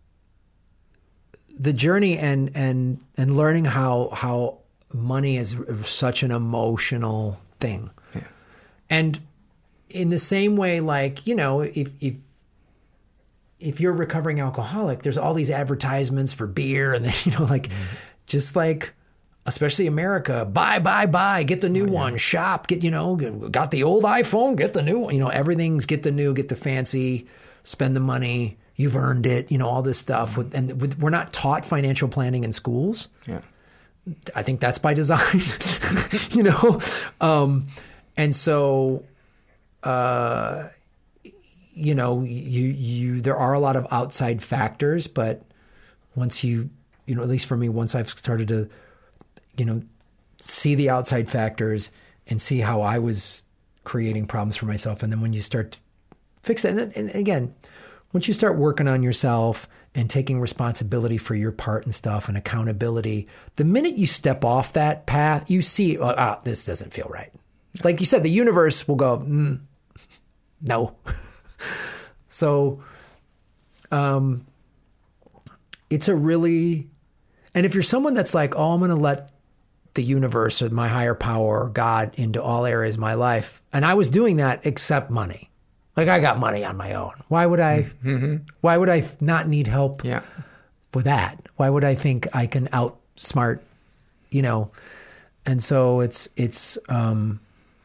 the journey and, and, and learning how, how money is such an emotional thing. Yeah. And in the same way, like, you know, if, if, if you're a recovering alcoholic, there's all these advertisements for beer and then, you know, like, mm-hmm. just like, especially America, buy, buy, buy, get the new oh, yeah. one, shop, get, you know, got the old iPhone, get the new one, you know, everything's get the new, get the fancy, spend the money, you've earned it, you know, all this stuff. With, and with, we're not taught financial planning in schools. Yeah. I think that's by design, you know? Um, and so, uh, you know, you, you, there are a lot of outside factors, but once you, you know, at least for me, once I've started to, you know, see the outside factors and see how I was creating problems for myself. And then when you start to fix it, and, and again, once you start working on yourself and taking responsibility for your part and stuff and accountability, the minute you step off that path, you see, oh, ah, this doesn't feel right. Like you said, the universe will go, mm, no. So, um, it's a really, and if you're someone that's like, oh, I'm going to let the universe or my higher power or God into all areas of my life. And I was doing that except money. Like I got money on my own. Why would I, mm-hmm. why would I not need help yeah. with that? Why would I think I can outsmart, you know? And so it's, it's, um,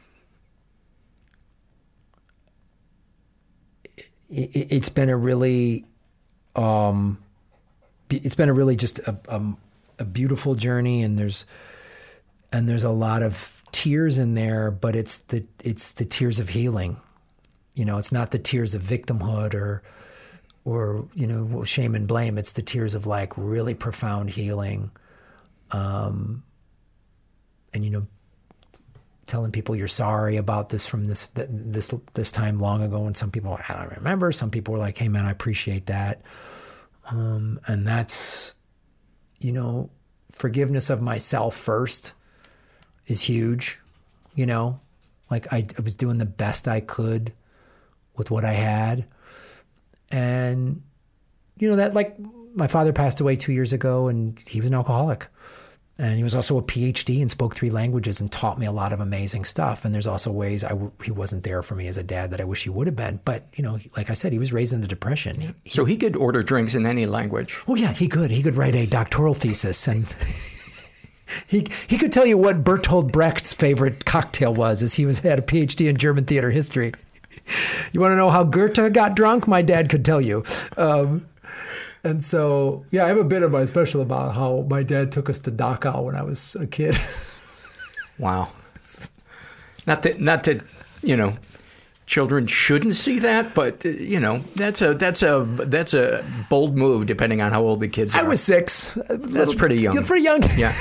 it, it's been a really, um, it's been a really just a, a, a beautiful journey, and there's, and there's a lot of tears in there, but it's the, it's the tears of healing. You know, it's not the tears of victimhood or, or, you know, shame and blame. It's the tears of like really profound healing. Um, and, you know, telling people you're sorry about this from this, this, this time long ago. And some people, I don't remember. Some people were like, hey man, I appreciate that. Um, and that's, you know, forgiveness of myself first is huge. You know, like I, I was doing the best I could with what I had. And, you know, that like my father passed away two years ago and he was an alcoholic. And he was also a P H D and spoke three languages and taught me a lot of amazing stuff. And there's also ways I w- he wasn't there for me as a dad that I wish he would have been. But, you know, like I said, he was raised in the Depression. He, so he could order drinks in any language. Oh, yeah, he could. He could write a doctoral thesis. And he he could tell you what Bertolt Brecht's favorite cocktail was, as he was had a P H D in German theater history. You want to know how Goethe got drunk? My dad could tell you. Um, and so, yeah, I have a bit of my special about how my dad took us to Dachau when I was a kid. Wow. Not that, not that, you know, children shouldn't see that, but, uh, you know, that's a that's a that's a bold move depending on how old the kids are. I was six. That's little, pretty young. Pretty young. Yeah.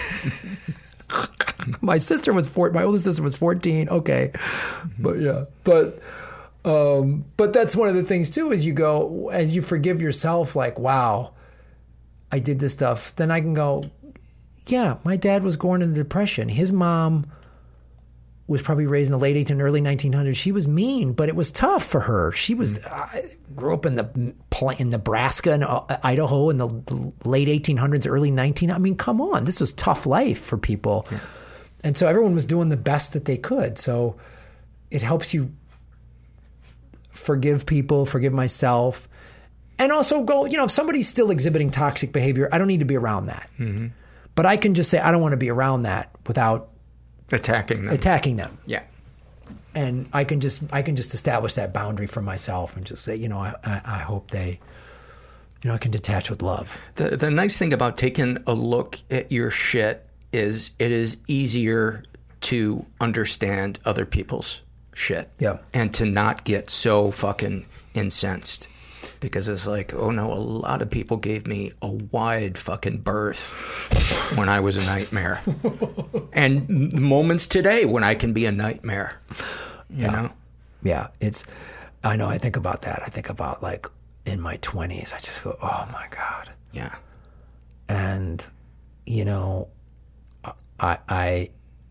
My sister was four. My oldest sister was fourteen. Okay, but yeah, but. Um, but that's one of the things too, is you go, as you forgive yourself, like, wow, I did this stuff. Then I can go, yeah, my dad was born in the Depression. His mom was probably raised in the late eighteen, early nineteen hundreds. She was mean, but it was tough for her. She was uh, grew up in the in Nebraska and uh, Idaho in the, the late eighteen hundreds, early nineteen. I mean, come on, this was tough life for people, yeah. And so everyone was doing the best that they could. So it helps you forgive people, forgive myself, and also go. You know, if somebody's still exhibiting toxic behavior, I don't need to be around that. Mm-hmm. But I can just say I don't want to be around that without. Attacking them. Attacking them. Yeah. And I can just I can just establish that boundary for myself and just say, you know, I, I, I hope they, you know, I can detach with love. The the nice thing about taking a look at your shit is it is easier to understand other people's shit. Yeah. And to not get so fucking incensed. Because it's like, oh no, a lot of people gave me a wide fucking berth when I was a nightmare. And moments today when I can be a nightmare, you yeah. know? Yeah, it's, I know, I think about that. I think about like in my twenties, I just go, oh my God. Yeah. And, you know, I, I,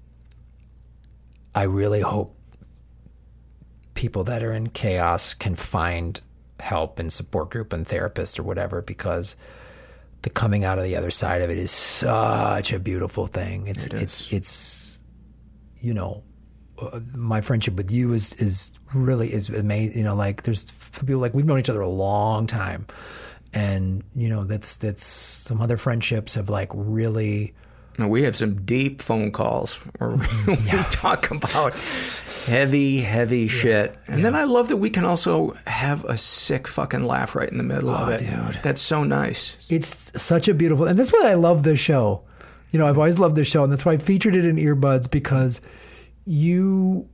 I really hope people that are in chaos can find help and support group and therapist or whatever, because the coming out of the other side of it is such a beautiful thing. It's it it's it's you know, uh, my friendship with you is is really is amazing. You know, like there's people like we've known each other a long time, and you know that's that's some other friendships have like really. No, we have some deep phone calls where we, yeah. we talk about heavy, heavy yeah. shit. And yeah. then I love that we can also have a sick fucking laugh right in the middle oh, of it. Dude. That's so nice. It's such a beautiful, and that's why I love this show. You know, I've always loved this show, and that's why I featured it in Earbuds, because you,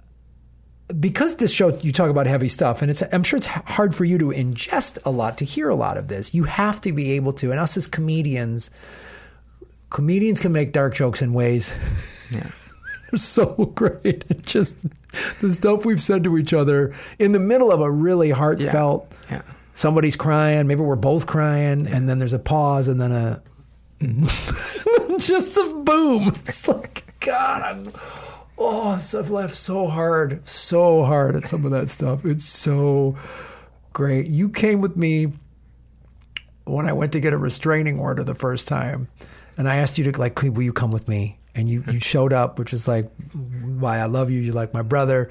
because this show, you talk about heavy stuff, and it's, I'm sure it's hard for you to ingest a lot, to hear a lot of this. You have to be able to, and us as comedians, Comedians can make dark jokes in ways. Yeah. They're so great. It just the stuff we've said to each other in the middle of a really heartfelt, yeah. Yeah. somebody's crying, maybe we're both crying, yeah. and then there's a pause and then a mm-hmm. just a boom. It's like, God, I'm, oh, I've laughed so hard, so hard at some of that stuff. It's so great. You came with me when I went to get a restraining order the first time. And I asked you to, like, will you come with me? And you, you showed up, which is like, why I love you. You're like my brother.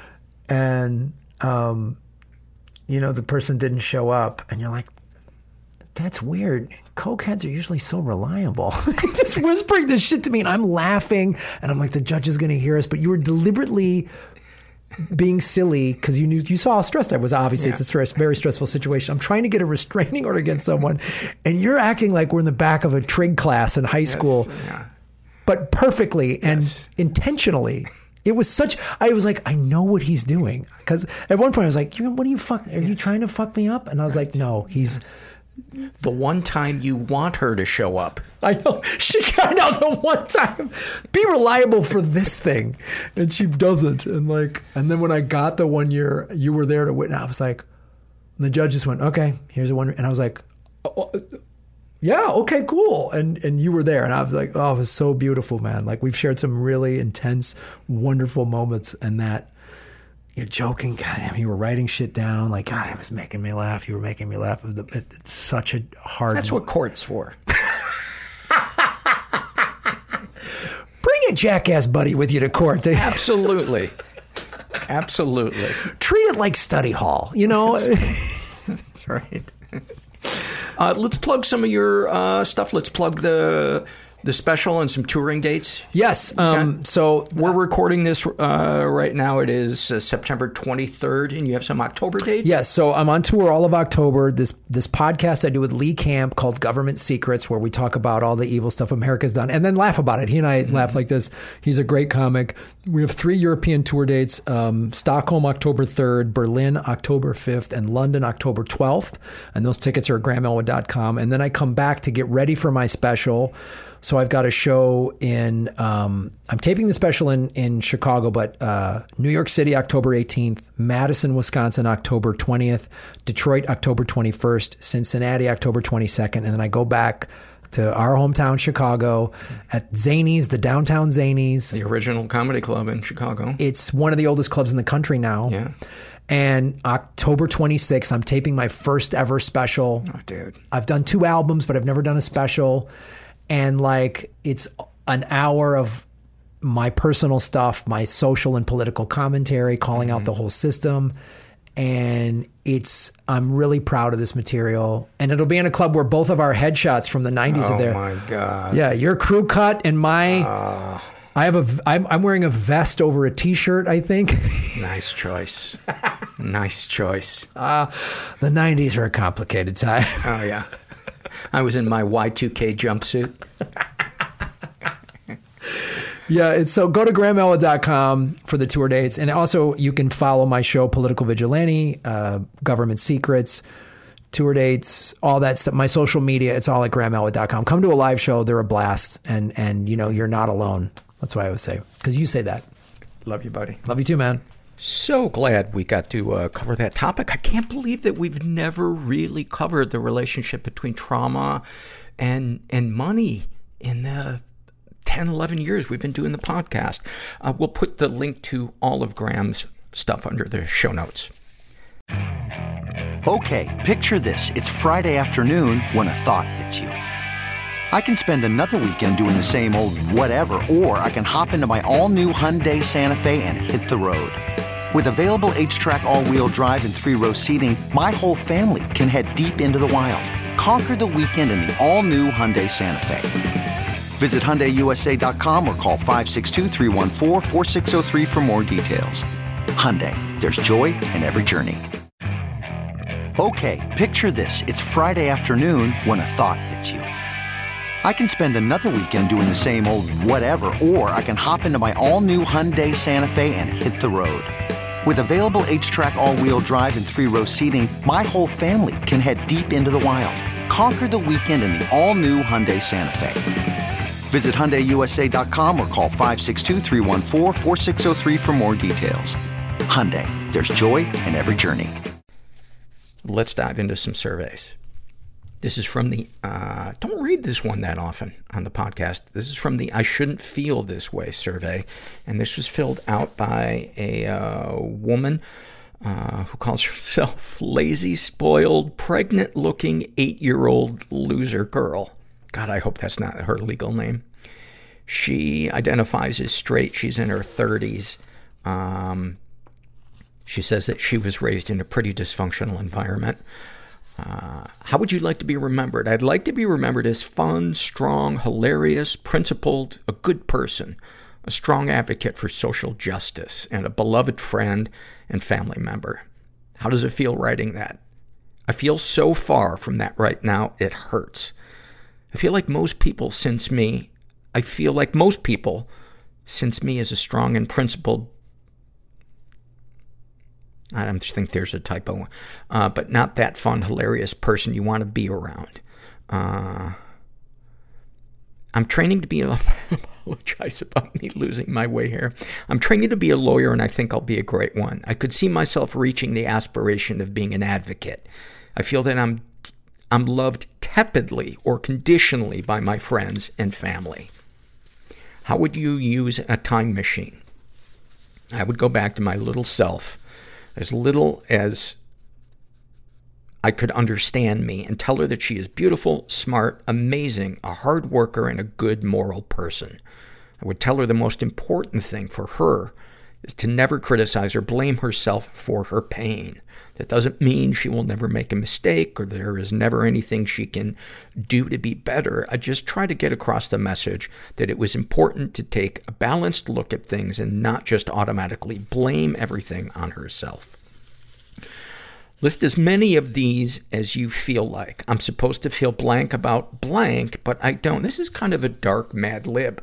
And, um, you know, the person didn't show up. And you're like, that's weird. Cokeheads are usually so reliable. Just whispering this shit to me. And I'm laughing. And I'm like, the judge is going to hear us. But you were deliberately being silly because you knew, you saw how stressed I was. Obviously, yeah. It's a stress, very stressful situation. I'm trying to get a restraining order against someone, and you're acting like we're in the back of a trig class in high yes, school, yeah. but perfectly and yes. intentionally. It was such. I was like, I know what he's doing, because at one point I was like, "What are you fuck? Are yes. you trying to fuck me up?" And I was right. like, "No, he's." The one time you want her to show up. I know. She got out the one time. Be reliable for this thing. And she doesn't. And like, and then when I got the one year, you were there to witness. I was like, and the judge just went, okay, here's a one. And I was like, oh, yeah, okay, cool. And and you were there. And I was like, oh, it was so beautiful, man. Like, we've shared some really intense, wonderful moments. And that, you're joking, God damn, you were writing shit down. Like, God, it was making me laugh. You were making me laugh. It was it's such a hard. That's moment. What court's for. Bring a jackass buddy with you to court. Absolutely, absolutely. Treat it like study hall. You know. That's right. That's right. Uh, let's plug some of your uh, stuff. Let's plug the. The special and some touring dates? Yes. Um, okay. So we're recording this uh, right now. It is uh, September twenty-third, and you have some October dates? Yes. So I'm on tour all of October. This this podcast I do with Lee Camp called Government Secrets, where we talk about all the evil stuff America's done and then laugh about it. He and I mm-hmm. laugh like this. He's a great comic. We have three European tour dates, um, Stockholm October third, Berlin October fifth, and London October twelfth. And those tickets are at graham elwood dot com. And then I come back to get ready for my special. So I've got a show in, um, I'm taping the special in, in Chicago, but uh, New York City, October eighteenth, Madison, Wisconsin, October twentieth, Detroit, October twenty-first, Cincinnati, October twenty-second. And then I go back to our hometown, Chicago, at Zanies, the downtown Zanies. The original comedy club in Chicago. It's one of the oldest clubs in the country now. Yeah. And October twenty-sixth, I'm taping my first ever special. Oh, dude. I've done two albums, but I've never done a special. And like, it's an hour of my personal stuff, my social and political commentary, calling mm-hmm. out the whole system. And it's, I'm really proud of this material. And it'll be in a club where both of our headshots from the nineties oh are there. Oh my God. Yeah. Your crew cut and my, uh, I have a, I'm, I'm wearing a vest over a t-shirt, I think. Nice choice. Nice choice. Uh, the nineties were a complicated time. Oh yeah. I was in my Y two K jumpsuit. Yeah, it's so go to graham elwood dot com for the tour dates. And also you can follow my show, Political Vigilante, uh, Government Secrets, tour dates, all that stuff. My social media, it's all at graham elwood dot com. Come to a live show. They're a blast. And, and you know, you're not alone. That's what I always say. Because you say that. Love you, buddy. Love you too, man. So glad we got to uh, cover that topic. I can't believe that we've never really covered the relationship between trauma and and money in the ten, eleven years we've been doing the podcast. Uh, we'll put the link to all of Graham's stuff under the show notes. Okay, picture this. It's Friday afternoon when a thought hits you. I can spend another weekend doing the same old whatever, or I can hop into my all-new Hyundai Santa Fe and hit the road. With available H-Track all-wheel drive and three-row seating, my whole family can head deep into the wild. Conquer the weekend in the all-new Hyundai Santa Fe. Visit Hyundai U S A dot com or call five six two, three one four, four six zero three for more details. Hyundai, there's joy in every journey. Okay, picture this. It's Friday afternoon when a thought hits you. I can spend another weekend doing the same old whatever, or I can hop into my all-new Hyundai Santa Fe and hit the road. With available H-Track all-wheel drive and three-row seating, my whole family can head deep into the wild. Conquer the weekend in the all-new Hyundai Santa Fe. Visit Hyundai U S A dot com or call five six two, three one four, four six zero three for more details. Hyundai, there's joy in every journey. Let's dive into some surveys. This is from the, uh, don't read this one that often on the podcast. This is from the I Shouldn't Feel This Way survey. And this was filled out by a uh, woman uh, who calls herself lazy, spoiled, pregnant-looking eight-year-old loser girl. God, I hope that's not her legal name. She identifies as straight. She's in her thirties. Um, she says that she was raised in a pretty dysfunctional environment. Uh, how would you like to be remembered? I'd like to be remembered as fun, strong, hilarious, principled, a good person, a strong advocate for social justice, and a beloved friend and family member. How does it feel writing that? I feel so far from that right now, it hurts. I feel like most people since me, I feel like most people since me as a strong and principled, I don't think there's a typo, uh, but not that fun, hilarious person you want to be around. Uh, I'm training to be a, I apologize about me losing my way here. I'm training to be a lawyer, and I think I'll be a great one. I could see myself reaching the aspiration of being an advocate. I feel that I'm I'm loved tepidly or conditionally by my friends and family. How would you use a time machine? I would go back to my little self, as little as I could understand me, and tell her that she is beautiful, smart, amazing, a hard worker, and a good moral person. I would tell her the most important thing for her is to never criticize or blame herself for her pain. That doesn't mean she will never make a mistake or there is never anything she can do to be better. I just try to get across the message that it was important to take a balanced look at things and not just automatically blame everything on herself. List as many of these as you feel like. I'm supposed to feel blank about blank, but I don't. This is kind of a dark Mad Lib.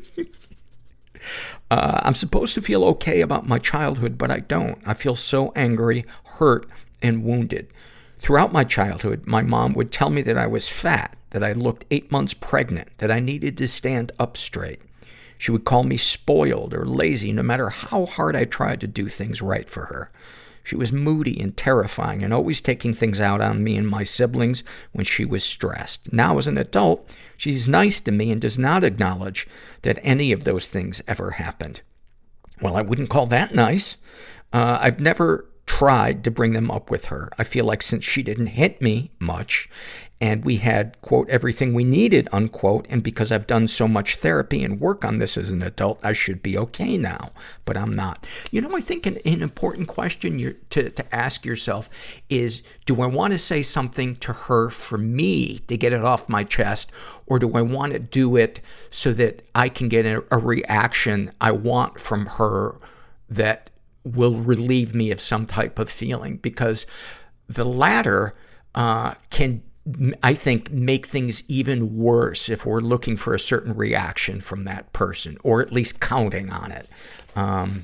Uh, I'm supposed to feel okay about my childhood, but I don't. I feel so angry, hurt, and wounded. Throughout my childhood, my mom would tell me that I was fat, that I looked eight months pregnant, that I needed to stand up straight. She would call me spoiled or lazy, no matter how hard I tried to do things right for her. She was moody and terrifying and always taking things out on me and my siblings when she was stressed. Now, as an adult, she's nice to me and does not acknowledge that any of those things ever happened. Well, I wouldn't call that nice. Uh, I've never tried to bring them up with her. I feel like since she didn't hit me much and we had, quote, everything we needed, unquote, and because I've done so much therapy and work on this as an adult, I should be okay now, but I'm not. You know, I think an, an important question you're, to, to ask yourself is, do I want to say something to her for me to get it off my chest, or do I want to do it so that I can get a, a reaction I want from her that will relieve me of some type of feeling? Because the latter uh, can, I think, make things even worse if we're looking for a certain reaction from that person, or at least counting on it. Um,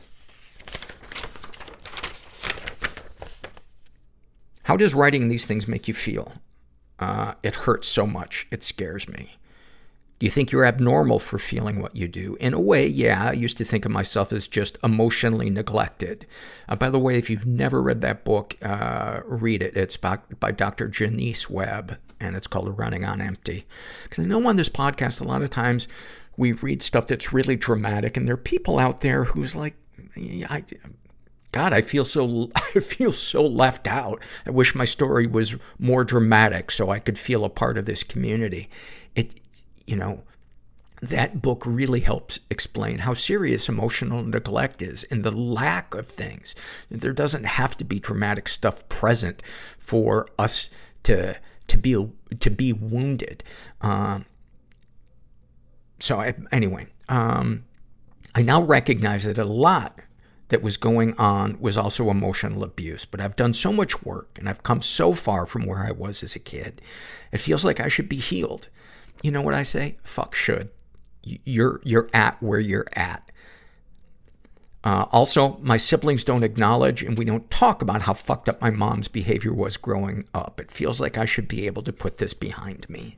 how does writing these things make you feel? Uh, it hurts so much. It scares me. Do you think you're abnormal for feeling what you do? In a way, yeah. I used to think of myself as just emotionally neglected. Uh, by the way, if you've never read that book, uh, read it. It's by, by Doctor Janice Webb, and it's called Running on Empty. Because I know on this podcast, a lot of times we read stuff that's really dramatic, and there are people out there who's like, I, God, I feel so, I feel so left out. I wish my story was more dramatic so I could feel a part of this community. It, You know, that book really helps explain how serious emotional neglect is and the lack of things. There doesn't have to be dramatic stuff present for us to to be to be wounded. Um, so I, anyway, um, I now recognize that a lot that was going on was also emotional abuse, but I've done so much work and I've come so far from where I was as a kid. It feels like I should be healed. You know what I say? Fuck should. You're, you're at where you're at. Uh, also, my siblings don't acknowledge and we don't talk about how fucked up my mom's behavior was growing up. It feels like I should be able to put this behind me.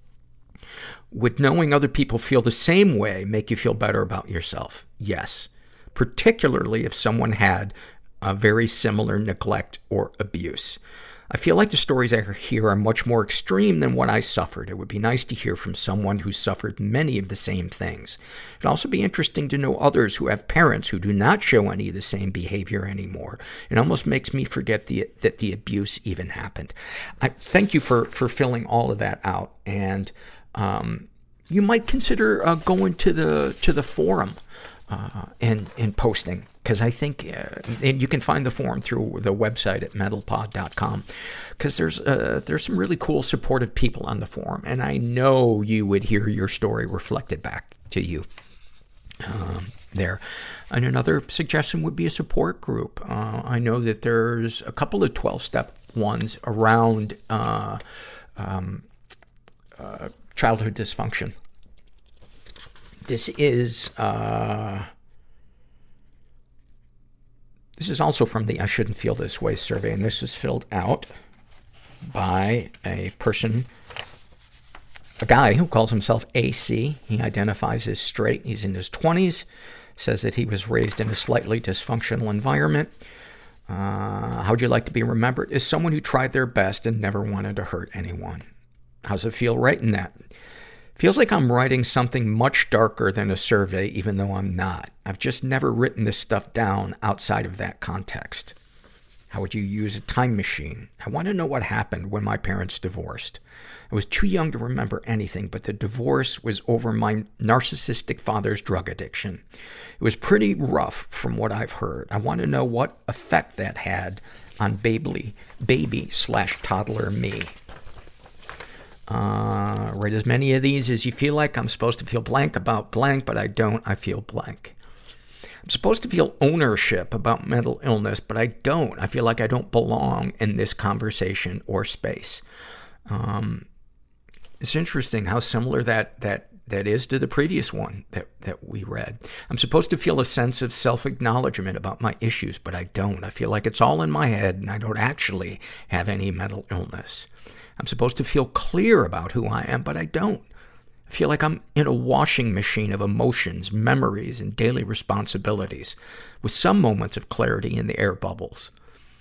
Would knowing other people feel the same way make you feel better about yourself? Yes. Particularly if someone had a very similar neglect or abuse. I feel like the stories I hear are much more extreme than what I suffered. It would be nice to hear from someone who suffered many of the same things. It'd also be interesting to know others who have parents who do not show any of the same behavior anymore. It almost makes me forget the, that the abuse even happened. I thank you for, for filling all of that out. And, um, you might consider, uh, going to the, to the forum, uh, and, and posting. Because I think, uh, and you can find the forum through the website at mental pod dot com. Because there's, uh, there's some really cool, supportive people on the forum. And I know you would hear your story reflected back to you um, there. And another suggestion would be a support group. Uh, I know that there's a couple of twelve-step ones around uh, um, uh, childhood dysfunction. This is... Uh, This is also from the I Shouldn't Feel This Way survey, and this is filled out by a person, a guy who calls himself A C. He identifies as straight. He's in his twenties, says that he was raised in a slightly dysfunctional environment. Uh, how'd you like to be remembered? As someone who tried their best and never wanted to hurt anyone. How's it feel writing that? Feels like I'm writing something much darker than a survey, even though I'm not. I've just never written this stuff down outside of that context. How would you use a time machine? I want to know what happened when my parents divorced. I was too young to remember anything, but the divorce was over my narcissistic father's drug addiction. It was pretty rough from what I've heard. I want to know what effect that had on baby, baby slash toddler me. Uh, write as many of these as you feel like. I'm supposed to feel blank about blank, but I don't. I feel blank. I'm supposed to feel ownership about mental illness, but I don't. I feel like I don't belong in this conversation or space. Um, it's interesting how similar that, that, that is to the previous one that, that we read. I'm supposed to feel a sense of self-acknowledgement about my issues, but I don't. I feel like it's all in my head and I don't actually have any mental illness. I'm supposed to feel clear about who I am, but I don't. I feel like I'm in a washing machine of emotions, memories, and daily responsibilities, with some moments of clarity in the air bubbles.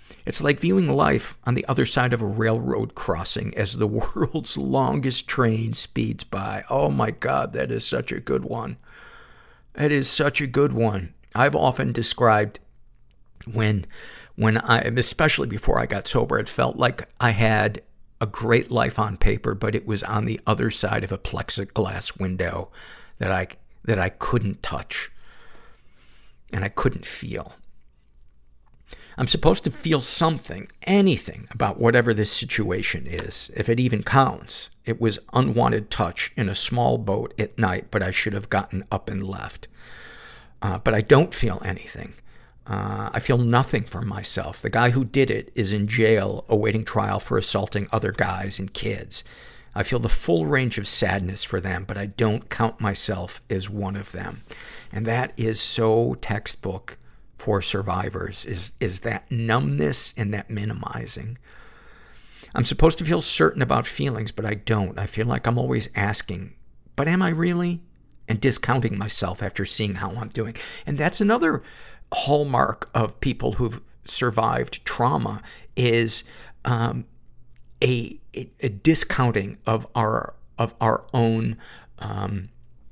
It's like viewing life on the other side of a railroad crossing as the world's longest train speeds by. Oh my God, that is such a good one. That is such a good one. I've often described when, when I, especially before I got sober, it felt like I had a great life on paper, but it was on the other side of a plexiglass window that I, that I couldn't touch and I couldn't feel. I'm supposed to feel something, anything about whatever this situation is, if it even counts. It was unwanted touch in a small boat at night, but I should have gotten up and left. Uh, but I don't feel anything. Uh, I feel nothing for myself. The guy who did it is in jail awaiting trial for assaulting other guys and kids. I feel the full range of sadness for them, but I don't count myself as one of them. And that is so textbook for survivors, is, is that numbness and that minimizing. I'm supposed to feel certain about feelings, but I don't. I feel like I'm always asking, but am I really? And discounting myself after seeing how I'm doing. And that's another hallmark of people who've survived trauma, is um, a, a, a discounting of our, of our own um,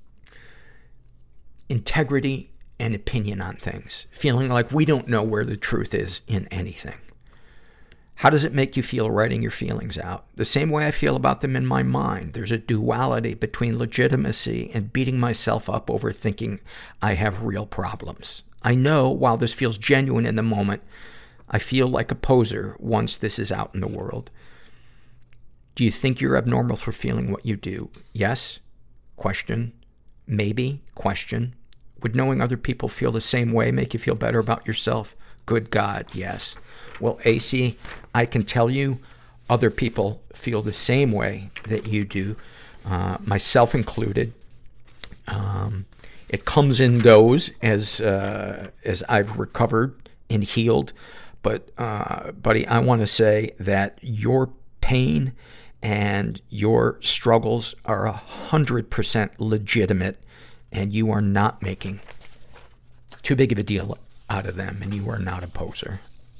integrity and opinion on things, feeling like we don't know where the truth is in anything. How does it make you feel writing your feelings out? The same way I feel about them in my mind. There's a duality between legitimacy and beating myself up over thinking I have real problems. I know while this feels genuine in the moment, I feel like a poser once this is out in the world. Do you think you're abnormal for feeling what you do? Yes? Question. Maybe? Question. Would knowing other people feel the same way make you feel better about yourself? Good God, yes. Well, A C, I can tell you other people feel the same way that you do, uh, myself included. Um, it comes and goes as, uh, as I've recovered and healed. But, uh, buddy, I want to say that your pain and your struggles are a hundred percent legitimate, and you are not making too big of a deal out of them, and you are not a poser.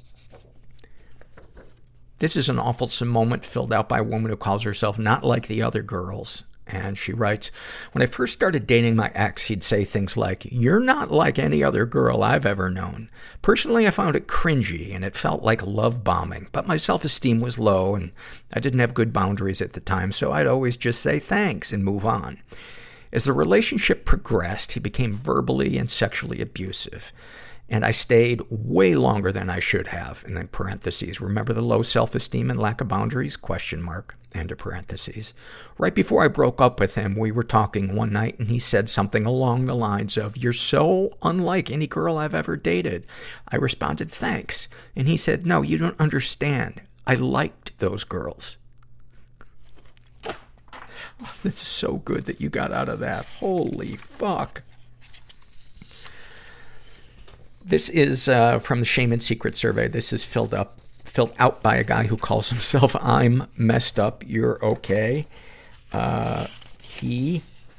This is an awfulsome moment filled out by a woman who calls herself Not Like the Other Girls. And she writes, when I first started dating my ex, he'd say things like, "You're not like any other girl I've ever known." Personally, I found it cringy, and it felt like love bombing. But my self-esteem was low, and I didn't have good boundaries at the time, so I'd always just say thanks and move on. As the relationship progressed, he became verbally and sexually abusive. And I stayed way longer than I should have. And then parentheses, remember the low self-esteem and lack of boundaries? Question mark. End of parentheses. Right before I broke up with him, we were talking one night and he said something along the lines of, "You're so unlike any girl I've ever dated." I responded, "Thanks." And he said, "No, you don't understand. I liked those girls." Oh, this is so good that you got out of that. Holy fuck. This is uh, from the Shame and Secret survey. This is filled up, filled out by a guy who calls himself I'm Messed Up, You're Okay. Uh, he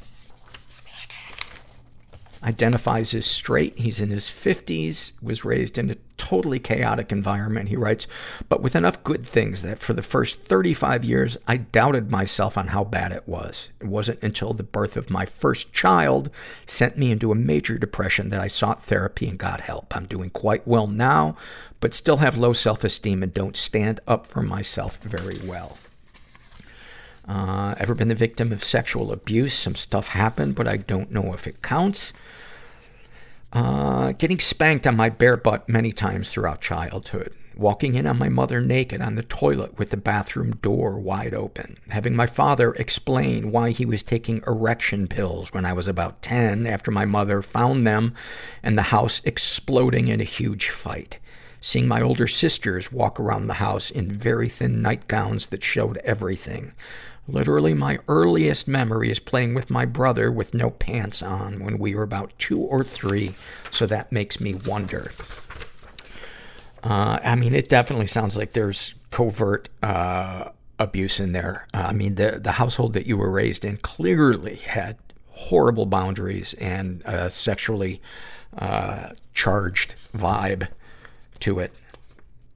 identifies as straight. He's in his fifties, was raised in a totally chaotic environment. He writes, but with enough good things that for the first thirty-five years, I doubted myself on how bad it was. It wasn't until the birth of my first child sent me into a major depression that I sought therapy and got help. I'm doing quite well now, but still have low self-esteem and don't stand up for myself very well. Uh, ever been the victim of sexual abuse? Some stuff happened, but I don't know if it counts. Uh, getting spanked on my bare butt many times throughout childhood. Walking in on my mother naked on the toilet with the bathroom door wide open. Having my father explain why he was taking erection pills when I was about ten after my mother found them and the house exploding in a huge fight. Seeing my older sisters walk around the house in very thin nightgowns that showed everything. Literally, my earliest memory is playing with my brother with no pants on when we were about two or three, so that makes me wonder. Uh, I mean, it definitely sounds like there's covert uh, abuse in there. Uh, I mean, the the household that you were raised in clearly had horrible boundaries and a sexually uh, charged vibe to it.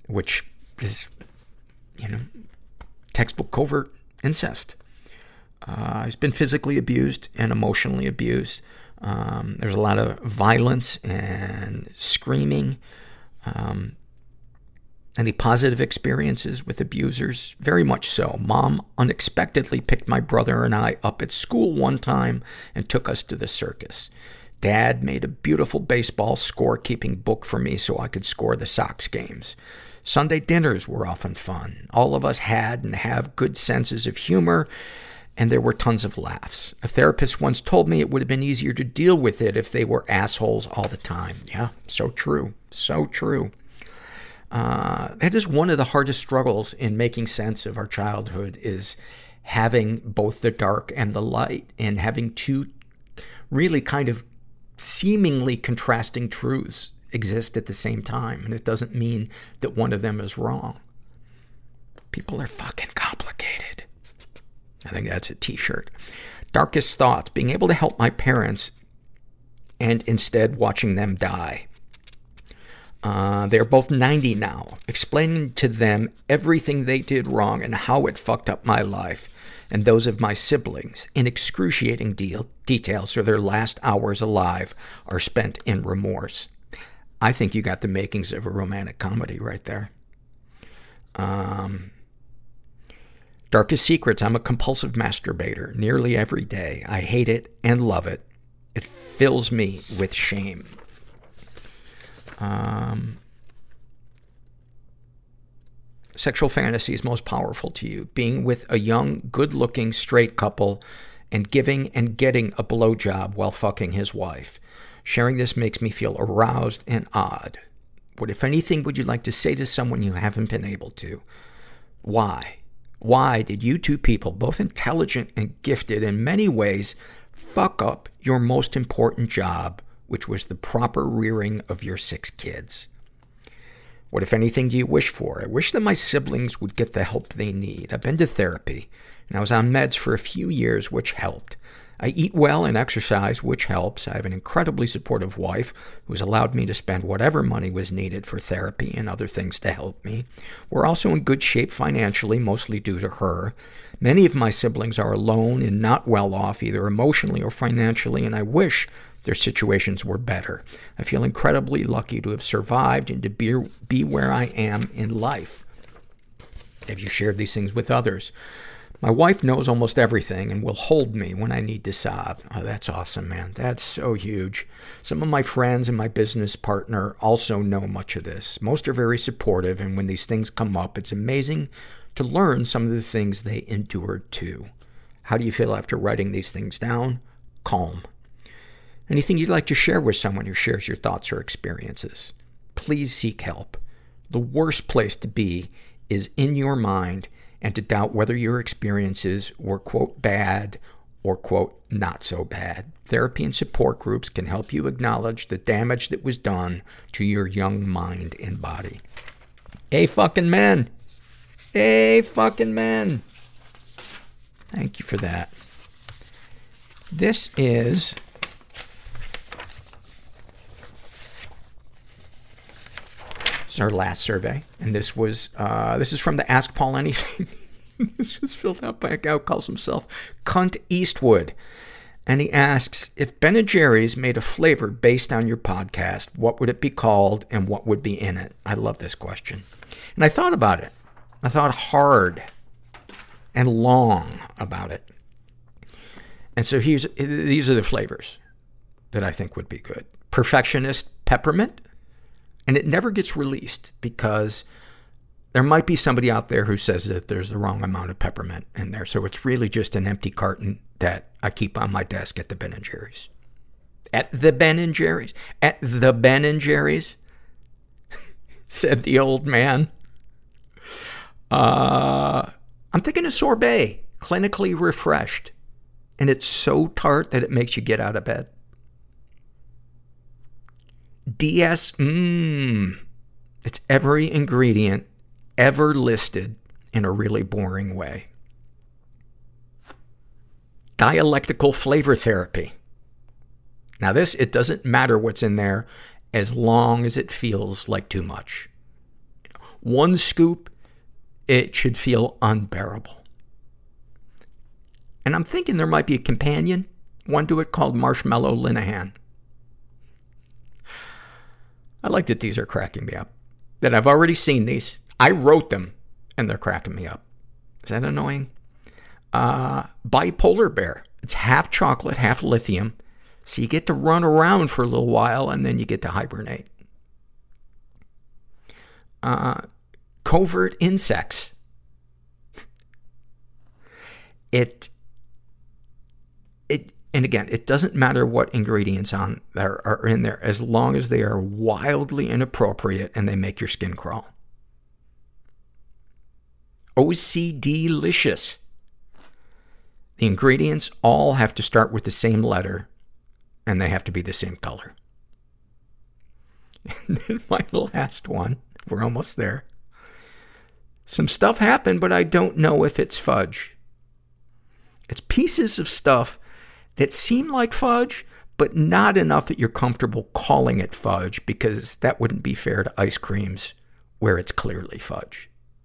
which is, you know, textbook covert incest. Uh, he's been physically abused and emotionally abused. Um, there's a lot of violence and screaming. Um, any positive experiences with abusers? Very much so. Mom unexpectedly picked my brother and I up at school one time and took us to the circus. Dad made a beautiful baseball score-keeping book for me so I could score the Sox games. Sunday dinners were often fun. All of us had and have good senses of humor, and there were tons of laughs. A therapist once told me it would have been easier to deal with it if they were assholes all the time. Yeah, so true. So true. Uh, that is one of the hardest struggles in making sense of our childhood, is having both the dark and the light, and having two really kind of seemingly contrasting truths exist at the same time. And it doesn't mean that one of them is wrong. People are fucking complicated. I think that's a t-shirt. Darkest thoughts. Being able to help my parents and instead watching them die. Uh, they're both ninety now. Explaining to them everything they did wrong and how it fucked up my life and those of my siblings in excruciating deal, detail so their last hours alive are spent in remorse. I think you got the makings of a romantic comedy right there. Um, darkest secrets. I'm a compulsive masturbator nearly every day. I hate it and love it. It fills me with shame. Um, sexual fantasies most powerful to you. Being with a young, good-looking, straight couple and giving and getting a blowjob while fucking his wife. Sharing this makes me feel aroused and odd. What, if anything, would you like to say to someone you haven't been able to? Why? Why did you two people, both intelligent and gifted in many ways, fuck up your most important job, which was the proper rearing of your six kids? What, if anything, do you wish for? I wish that my siblings would get the help they need. I've been to therapy, and I was on meds for a few years, which helped. I eat well and exercise, which helps. I have an incredibly supportive wife who's allowed me to spend whatever money was needed for therapy and other things to help me. We're also in good shape financially, mostly due to her. Many of my siblings are alone and not well off, either emotionally or financially, and I wish their situations were better. I feel incredibly lucky to have survived and to be, be where I am in life. Have you shared these things with others? My wife knows almost everything and will hold me when I need to sob. Oh, that's awesome, man. That's so huge. Some of my friends and my business partner also know much of this. Most are very supportive, and when these things come up, it's amazing to learn some of the things they endured too. How do you feel after writing these things down? Calm. Anything you'd like to share with someone who shares your thoughts or experiences? Please seek help. The worst place to be is in your mind and to doubt whether your experiences were, quote, bad or, quote, not so bad. Therapy and support groups can help you acknowledge the damage that was done to your young mind and body. Hey, fucking men. Hey, fucking men. Thank you for that. This is... This is our last survey, and this was, uh, this is from the Ask Paul Anything. This was filled out by a guy who calls himself Cunt Eastwood. And he asks, if Ben and Jerry's made a flavor based on your podcast, what would it be called and what would be in it? I love this question. And I thought about it. I thought hard and long about it. And so here's, these are the flavors that I think would be good. Perfectionist peppermint. And it never gets released because there might be somebody out there who says that there's the wrong amount of peppermint in there. So it's really just an empty carton that I keep on my desk at the Ben and Jerry's. At the Ben and Jerry's. At the Ben and Jerry's, said the old man. Uh, I'm thinking of sorbet, clinically refreshed. And it's so tart that it makes you get out of bed. D S, mmm. It's every ingredient ever listed in a really boring way. Dialectical flavor therapy. Now this, it doesn't matter what's in there as long as it feels like too much. One scoop, it should feel unbearable. And I'm thinking there might be a companion one to it called Marshmallow Linehan. I like that these are cracking me up. That I've already seen these. I wrote them, and they're cracking me up. Is that annoying? Uh, Bipolar Bear. It's half chocolate, half lithium. So you get to run around for a little while, and then you get to hibernate. Uh, Covert Insects. It, it, and again, it doesn't matter what ingredients on there are in there, as long as they are wildly inappropriate and they make your skin crawl. O C D-licious. The ingredients all have to start with the same letter, and they have to be the same color. And then my last one, we're almost there. Some stuff happened, but I don't know if it's fudge. It's pieces of stuff that seem like fudge, but not enough that you're comfortable calling it fudge, because that wouldn't be fair to ice creams where it's clearly fudge.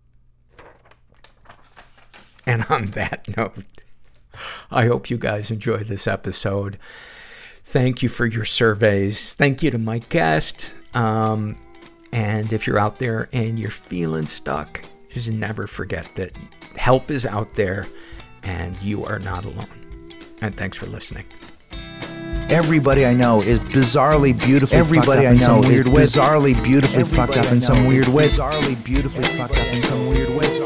And on that note, I hope you guys enjoyed this episode. Thank you for your surveys. Thank you to my guest. Um, and if you're out there and you're feeling stuck, just never forget that help is out there and you are not alone. And thanks for listening. Everybody I know is bizarrely beautifully Everybody fucked up I in know some weird way. bizarrely beautifully Everybody fucked up I in some know weird is way. Bizarrely beautifully fucked up in some weird way.